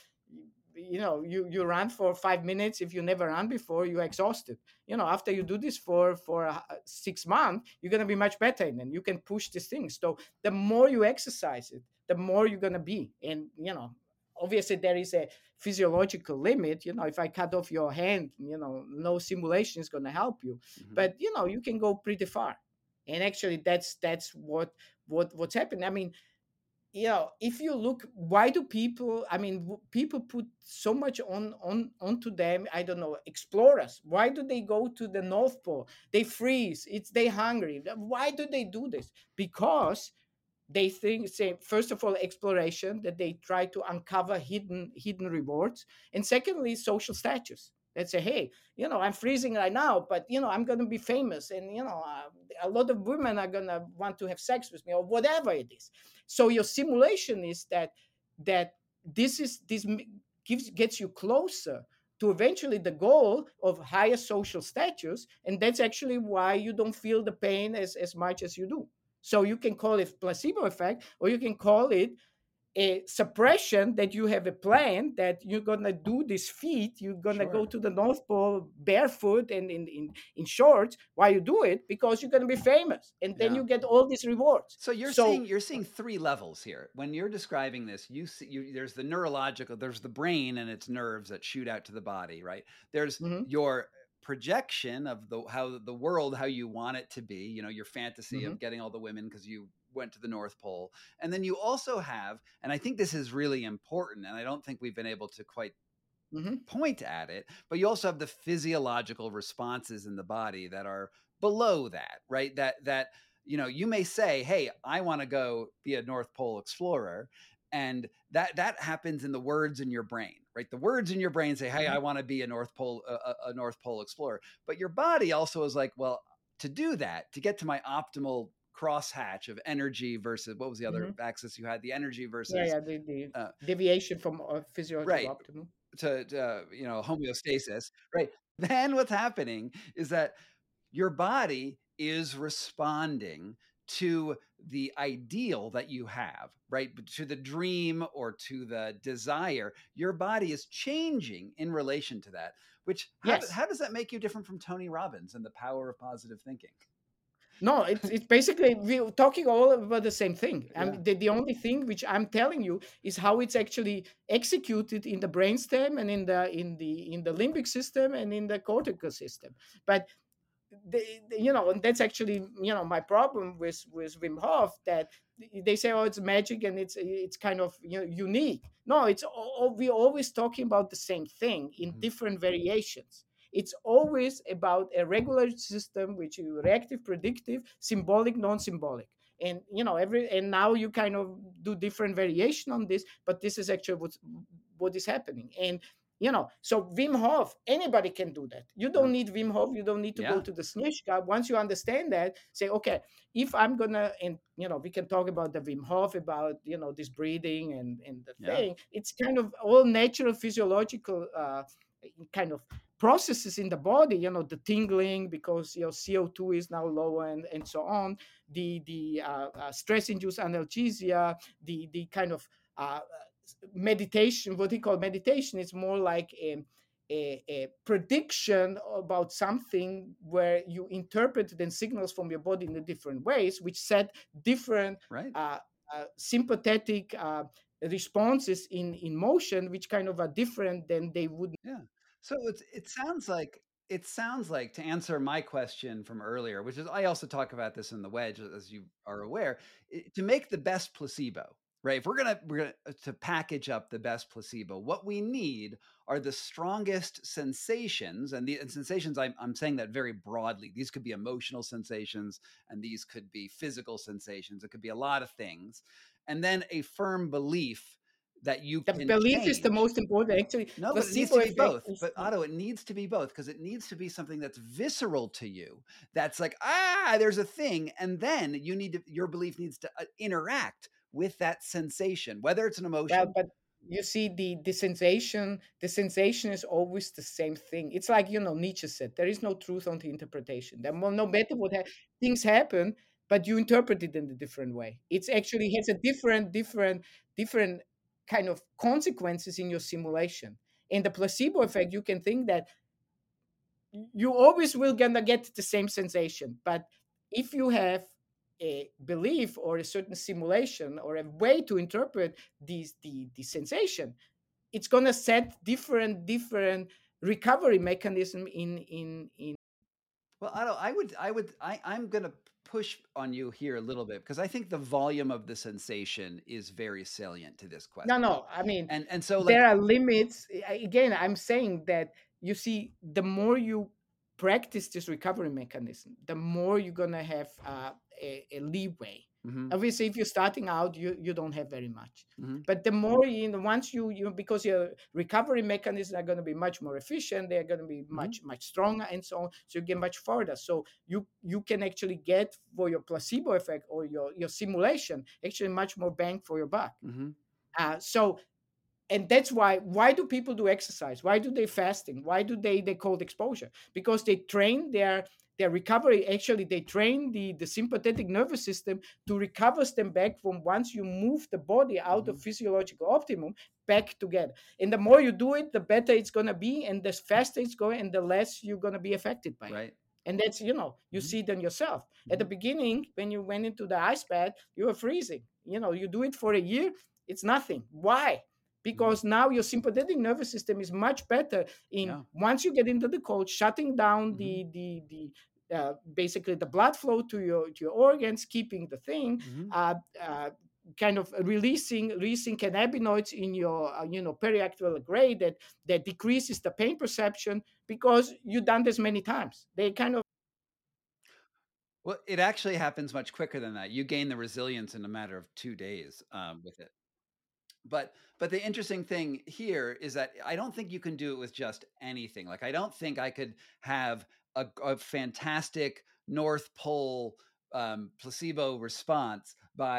You run for 5 minutes. If you never run before, you're exhausted. After you do this for 6 months, you're going to be much better, and then you can push these things. So the more you exercise it, the more you're going to be. And obviously there is a physiological limit. If I cut off your hand, no simulation is going to help you. Mhm. But you can go pretty far. And actually that's what's happening. I mean, if you look, why do people, I mean, people put so much onto them. I don't know, explorers, why do they go to the North Pole? They freeze, they hungry. Why do they do this? Because they think, say, first of all, exploration, that they try to uncover hidden rewards, and secondly, social status. They say, hey, I'm freezing right now, but I'm going to be famous, and a lot of women are going to want to have sex with me, or whatever it is. So your simulation is that this gets you closer to eventually the goal of higher social status, and that's actually why you don't feel the pain as much as you do. So you can call it placebo effect, or you can call it a suppression, that you have a plan that you're gonna do this feat. You're gonna go Sure. to the North Pole barefoot and in shorts. Why you do it? Because you're gonna be famous, and then Yeah. you get all these rewards. So So you're seeing three levels here. When you're describing this, there's the neurological, there's the brain and its nerves that shoot out to the body, right? There's mhm, your projection of how the world, how you want it to be, your fantasy mhm, of getting all the women because you went to the North Pole. And then you also have, and I think this is really important, and I don't think we've been able to quite mhm, point at it, but you also have the physiological responses in the body that are below that, right? That you may say, "Hey, I want to go be a North Pole explorer." And that happens in the words in your brain, right? The words in your brain say, "Hey, mhm, I want to be a North Pole explorer." But your body also is like, "Well, to do that, to get to my optimal crosshatch of energy versus what was the other mhm. axis you had? The energy Yeah, versus yeah. The uh, deviation from physiological right, optimum. to homeostasis, right? Then what's happening is that your body is responding to the ideal that you have, right? To the dream or to the desire. Your body is changing in relation to that. Which Yes. how does that make you different from Tony Robbins and the power of positive thinking? No, it's basically we're talking all about the same thing. I Yeah. mean, the only thing which I'm telling you is how it's actually executed in the brainstem, and in the limbic system, and in the cortical system. But and that's actually my problem with Wim Hof, that they say, oh, it's magic, and it's kind of unique. No, we're always talking about the same thing in Mhm. different variations. It's always about a regular system, which is reactive, predictive, symbolic, non-symbolic. And now you kind of do different variation on this, but this is actually what is happening. And so Wim Hof, anybody can do that. You Yeah. don't need Wim Hof. You don't need to go Yeah. to the Snishka. Once you understand that, say, okay, if I'm gonna, and we can talk about the Wim Hof, about this breathing and the Yeah. thing. It's kind of all natural physiological kind of processes in the body. The tingling because your CO2 is now lower, and so on. The stress-induced analgesia. The kind of meditation, what he called meditation, is more like a prediction about something where you interpret then signals from your body in the different ways, which set different Right. sympathetic responses in motion, which kind of are different than they would. Yeah. So it sounds like to answer my question from earlier, which is I also talk about this in the wedge, as you are aware, to make the best placebo, right? If we're gonna to package up the best placebo, what we need are the strongest sensations, and sensations. I'm saying that very broadly. These could be emotional sensations, and these could be physical sensations. It could be a lot of things, and then a firm belief that you The can belief is the change. most important. Actually, No, but it needs placebo to be effect both. is But the. Otto, it needs to be both because it needs to be something that's visceral to you. That's like, there's a thing. And then your belief needs to interact with that sensation, whether it's an Well, emotion. but you see, the sensation is always the same thing. It's like, Nietzsche said, there is no truth on the interpretation. No matter what things happen, but you interpret it in a different way. It's actually has a different kind of consequences in your simulation. In the placebo effect, you can think that you always will gonna get the same sensation. But if you have a belief or a certain simulation or a way to interpret the sensation, it's gonna set different recovery mechanism in. Well, Otto, I'm going to push on you here a little bit because I think the volume of the sensation is very salient to this No, question. no. I mean, And so like, there are limits. Again, I'm saying that you see, the more you practice this recovery mechanism, the more you're gonna have a leeway. mhm, Obviously, if you're starting out, you don't have very much. mhm, But the more once you because your recovery mechanisms are going to be much more efficient, they're going to be mhm, much stronger, and so on. So you get much further. So you can actually get for your placebo effect or your simulation actually much more bang for your buck. mhm, So, and that's why do people do exercise? Why do they fasting? Why do they cold exposure? Because they train their recovery. Actually, they train the sympathetic nervous system to recover them back from once you move the body out of mhm, physiological optimum back together. And the more you do it, the better it's gonna be, and the faster it's going, and the less you're gonna be affected by it. right. And that's, you Mhm, see it in yourself. At the mhm, beginning, when you went into the ice bath, you were freezing. You do it for a year, it's nothing. Why? mhm, Because now your sympathetic nervous system is much better in, yeah. once you get into the cold, shutting down Mhm, basically the blood flow to your organs, keeping the thing, mhm. kind of releasing cannabinoids in your periaqueduct gray that decreases the pain perception because you've done this many times. They kind of. Well, it actually happens much quicker than that. You gain the resilience in a matter of 2 days, with it. But the interesting thing here is that I don't think you can do it with just anything. Like, I don't think I could have a fantastic North Pole, placebo response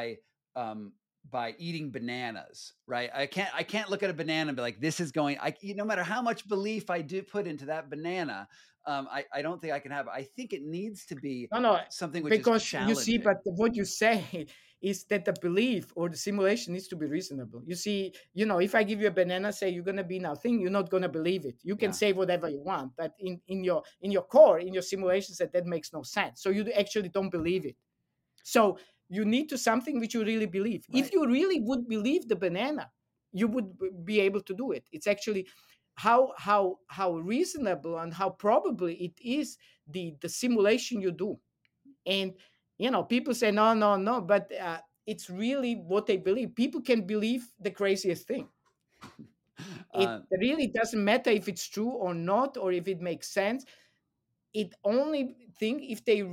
by eating bananas, right? I can't look at a banana and be like, "This is going." No matter how much belief I do put into that banana, I don't think I can have it. I think it needs to be No, no, something which is because you see, but challenging. what you say is that the belief or the simulation needs to be reasonable. You see, if I give you a banana, say you're gonna be nothing, you're not gonna believe it. You can Yeah, say whatever you want, but in your core, in your simulations, that makes no sense. So you actually don't believe it. So you need to something which you really believe. If right. you really would believe the banana, you would be able to do it. It's actually how reasonable and how probably it is the simulation you do. And people say no, no, no, but it's really what they believe. People can believe the craziest thing. It Uh, really doesn't matter if it's true or not, or if it makes sense. It only thing if they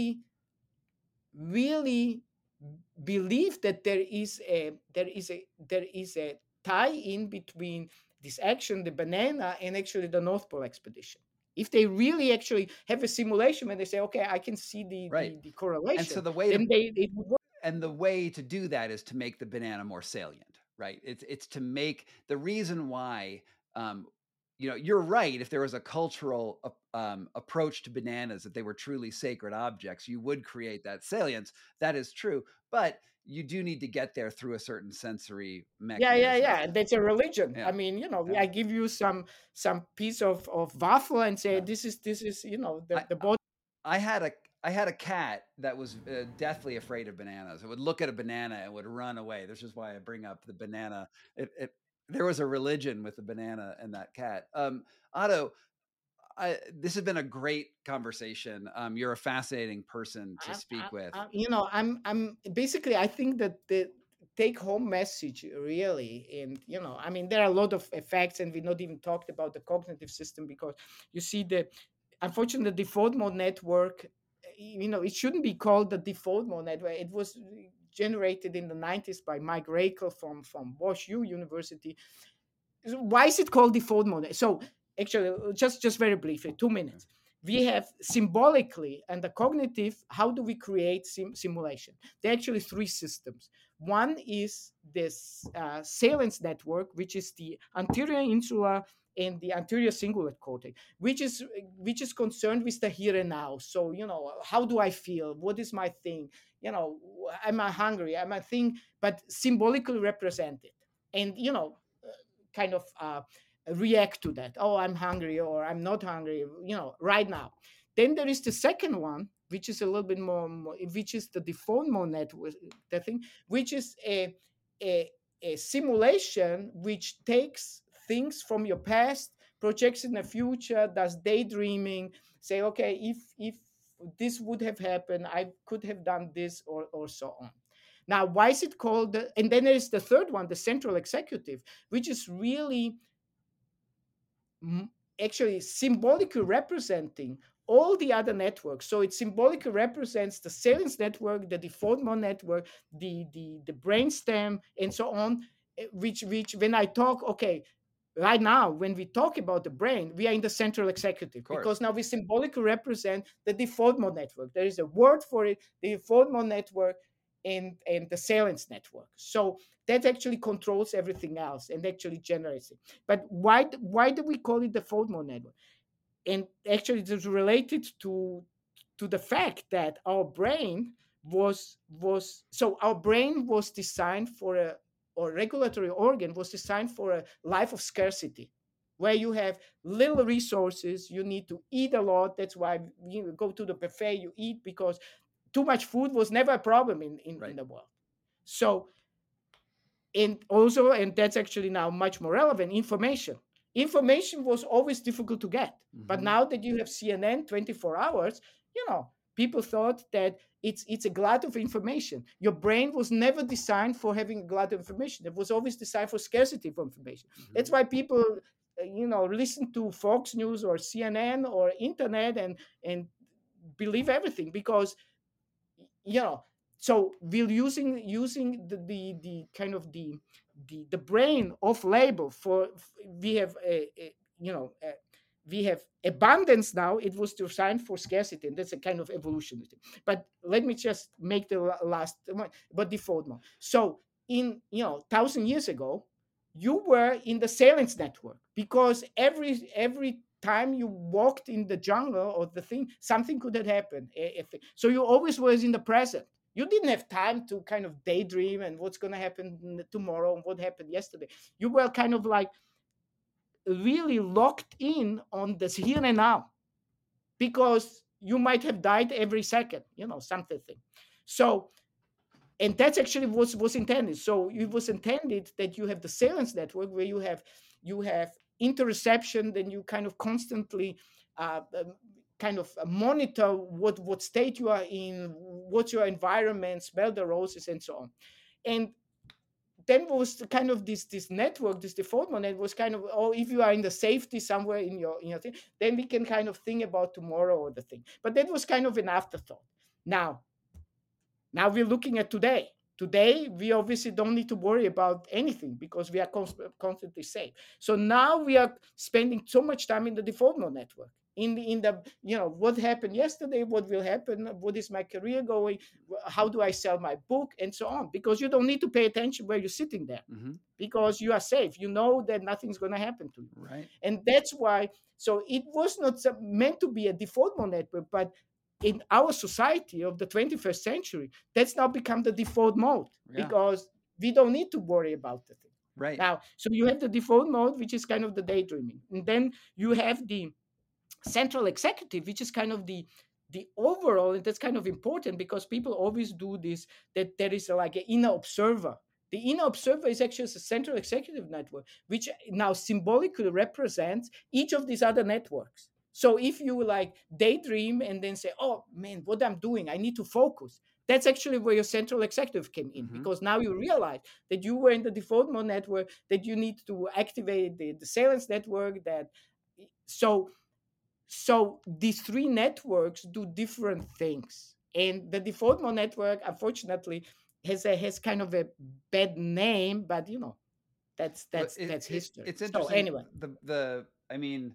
really believe that there is a tie in between this action, the banana, and actually the North Pole expedition. If they really actually have a simulation and they say, okay, I can see the right. the, the And so correlation, the way then to it would work. and the way to do that is to make the banana more salient, right? It's to make the reason why, um, you're right. If there was a cultural approach to bananas, that they were truly sacred objects, you would create that salience. That is true. But you do need to get there through a certain sensory Yeah, yeah, mechanism. yeah. That's a religion. I Yeah. mean, Yeah. I give you some piece of waffle and say Yeah. this is I, the body. I had a I had a cat that was deathly afraid of bananas. It would look at a banana and would run away. This is why I bring up the banana. There was a religion with the banana and that cat. Otto, this has been a great conversation. You're a fascinating person to speak with. I'm basically, I think that the take home message really, and I mean, there are a lot of effects, and we not even talked about the cognitive system, because you see the unfortunately the default mode network, it shouldn't be called the default mode network. It was generated in the 90s by Mike Rakel from Wash U University. Why is it called default mode? So actually, just very briefly, 2 minutes. We have symbolically and the cognitive. How do we create simulation? There are actually three systems. One is this salience network, which is the anterior insula and the anterior cingulate cortex, which is concerned with the here and now. So how do I feel? What is my thing? Am I hungry? Am I thing? But symbolically represented, and kind of react to that. Oh, I'm hungry, or I'm not hungry, right now. Then there is the second one, which is a little bit more, which is the default mode network, the thing, which is a, a simulation which takes things from your past, projects in the future, does daydreaming, say, okay, if this would have happened, I could have done this, or so on. Now, why is it called? And then there is the third one, the central executive, which is really m- actually symbolically representing all the other networks. So it symbolically represents the salience network, the default mode network, the brainstem, and so on. Which when I talk, okay, right now when we talk about the brain, we are in the central executive, Of because course. now we symbolically represent the default mode network. There is a word for it, the default mode network, and the salience network. So that actually controls everything else and actually generates it. But why do we call it the default mode network? And actually it is related to the fact that our brain was designed for or regulatory organ was designed for a life of scarcity, where you have little resources, you need to eat a lot. That's why you go to the buffet, you eat, because too much food was never a problem in Right. the world. So, and also, and that's actually now much more relevant, information was always difficult to get. But Mm-hmm. now that you have CNN 24 hours, people thought that it's a glut of information. Your brain was never designed for having a glut of information. It was always designed for scarcity of information. Mm-hmm. That's why people listen to Fox News or CNN or internet and believe everything, because you know so we're using the kind of the brain of label for we have we have abundance. Now it was designed for scarcity, and that's a kind of evolution. But let me just make the last one, but default mode. So in 1,000 years ago, you were in the salience network, because every time you walked in the jungle or the thing, something could have happened. So you always was in the present. You didn't have time to kind of daydream and what's going to happen tomorrow and what happened yesterday. You were kind of like really locked in on this here and now, because you might have died every second, something. So, and that's actually was intended. So it was intended that you have the salience network, where you have interoception, then you kind of constantly kind of monitor what state you are in, what's your environment, smell the roses, and so on. And then was the kind of this network, this default mode, was kind of, oh, if you are in the safety somewhere in your thing, then we can kind of think about tomorrow or the thing. But that was kind of an afterthought. Now we're looking at today. Today, we obviously don't need to worry about anything, because we are constantly safe. So now we are spending so much time in the default mode network. in the what happened yesterday, what will happen, what is my career going, how do I sell my book, and so on, because you don't need to pay attention where you're sitting there, Hmm. because you are safe, you know that nothing's going to happen to you. Right. And that's why, so it was not meant to be a default mode network, but in our society of the 21st century, that's now become the default mode, Yeah. because we don't need to worry about the thing Right. now. So you have the default mode, which is kind of the daydreaming, and then you have the central executive, which is kind of the overall, and that's kind of important because people always do this, that there is like an inner observer. The inner observer is actually a central executive network, which now symbolically represents each of these other networks. So if you like daydream and then say, oh man, what I'm doing, I need to focus, that's actually where your central executive came in, Hmm. because now you realize that you were in the default mode network, that you need to activate the salience network, that so these three networks do different things, and the default mode network, unfortunately, has kind of a bad name, but that's Well, that's that's history. it's So interesting. anyway, The I mean,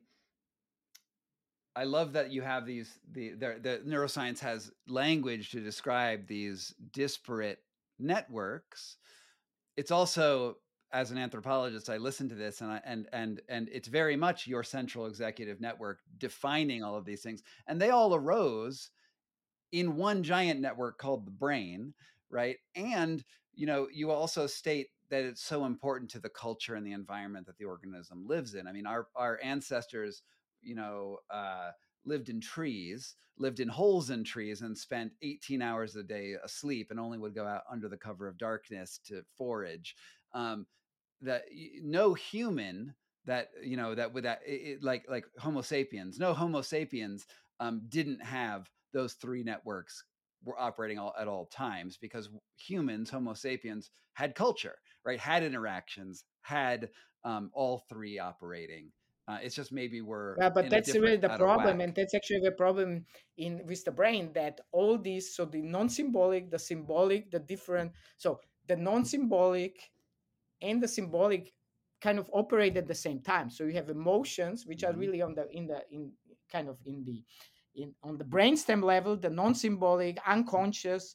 I love that you have the neuroscience has language to describe these disparate networks. It's also, as an anthropologist, I listen to this and it's very much your central executive network defining all of these things, and they all arose in one giant network called the brain, right? And you also state that it's so important to the culture and the environment that the organism lives in. I mean, our ancestors, you know, uh, lived in trees, lived in holes in trees, and spent 18 hours a day asleep, and only would go out under the cover of darkness to forage. Um, that no human that that with that like Homo sapiens, no Homo sapiens didn't have those three networks were operating at all times, because humans, Homo sapiens, had culture, right? Had interactions, had all three operating. It's just maybe we're yeah, but in a that's different really the out of problem, whack. and that's actually the problem in with the brain, that all these, so the non-symbolic, the symbolic, the different, so the non-symbolic and the symbolic kind of operate at the same time. So you have emotions, which are Hmm. really on the in kind of in the in on the brainstem level, the non-symbolic, unconscious,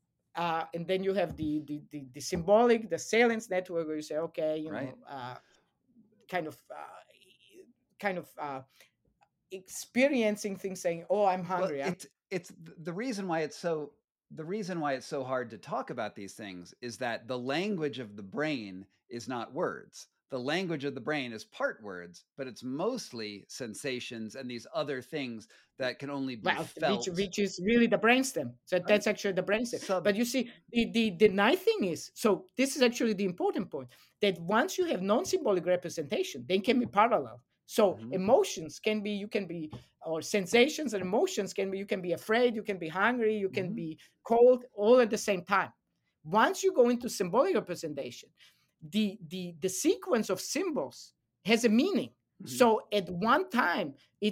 and then you have the symbolic, the salience network, where you say, okay, Right. kind of kind of experiencing things, saying, oh, I'm Well, hungry. it's the reason why it's so the reason why it's so hard to talk about these things is that the language of the brain is not words. The language of the brain is part words, but it's mostly sensations and these other things that can only be Well, felt, which is really the brainstem. So right? that's actually the brainstem. Sub. But you see, the nice thing is, so this is actually the important point, that once you have non-symbolic representation, they can be parallel. So Mhm. emotions can be, you can be, or sensations and emotions can be, you can be afraid, you can be hungry, you can Mhm. be cold, all at the same time. Once you go into symbolic representation, the sequence of symbols has a meaning. Mhm. So at one time,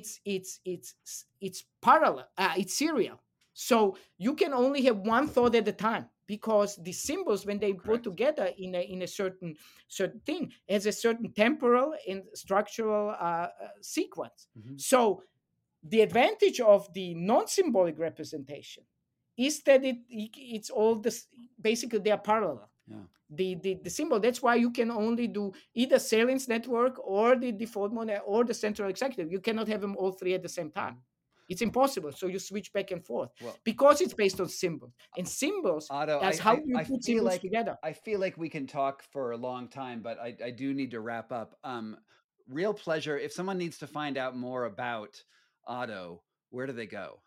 it's parallel, it's serial. So you can only have one thought at a time, because the symbols, when they put Correct. together in a certain thing, has a certain temporal and structural sequence. Mhm. So the advantage of the non-symbolic representation is that it's all this, basically they are parallel. Yeah. The symbol, that's why you can only do either salience network or the default mode or the central executive. You cannot have them all three at the same time. Mhm. It's impossible, so you switch back and forth, Well, because it's based on symbols, and symbols, Otto, as how do you put symbols together. I feel like we can talk for a long time, but I do need to wrap up. Real pleasure. If someone needs to find out more about Otto, where do they go?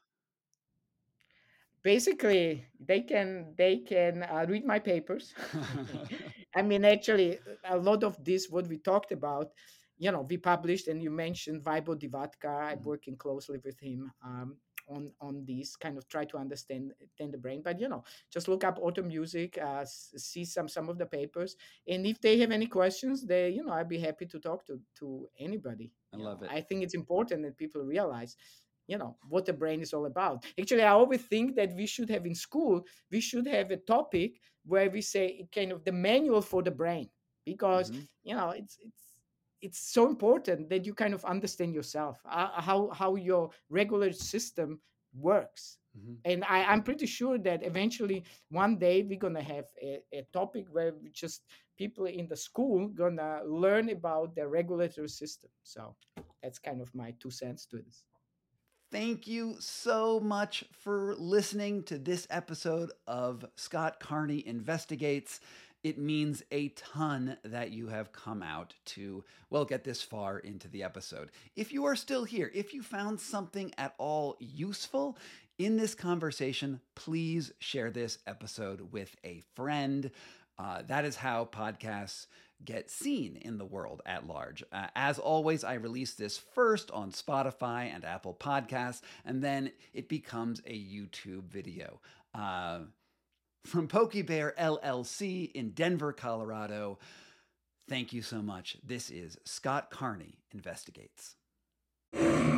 Basically, they can read my papers. I mean, actually, a lot of this what we talked about, we published, and you mentioned Vaibhav Divatkar. I'm Mhm. working closely with him on these, kind of try to understand the brain. But just look up auto music, see some of the papers, and if they have any questions, I'd be happy to talk to anybody. I love it. I think it's important that people realize what the brain is all about. Actually, I always think that we should have in school, we should have a topic where we say kind of the manual for the brain, because Mhm. it's it's so important that you kind of understand yourself, how your regular system works. Mhm. And I'm pretty sure that eventually one day we're gonna have a topic where we just people in the school gonna learn about the regulatory system. So that's kind of my 2 cents to this. Thank you so much for listening to this episode of Scott Carney Investigates. It means a ton that you have come out to, well, get this far into the episode. If you are still here, if you found something at all useful in this conversation, please share this episode with a friend. That is how podcasts get seen in the world at large. As always, I release this first on Spotify and Apple Podcasts, and then it becomes a YouTube video. From PokeBear LLC in Denver, Colorado, thank you so much. This is Scott Carney Investigates.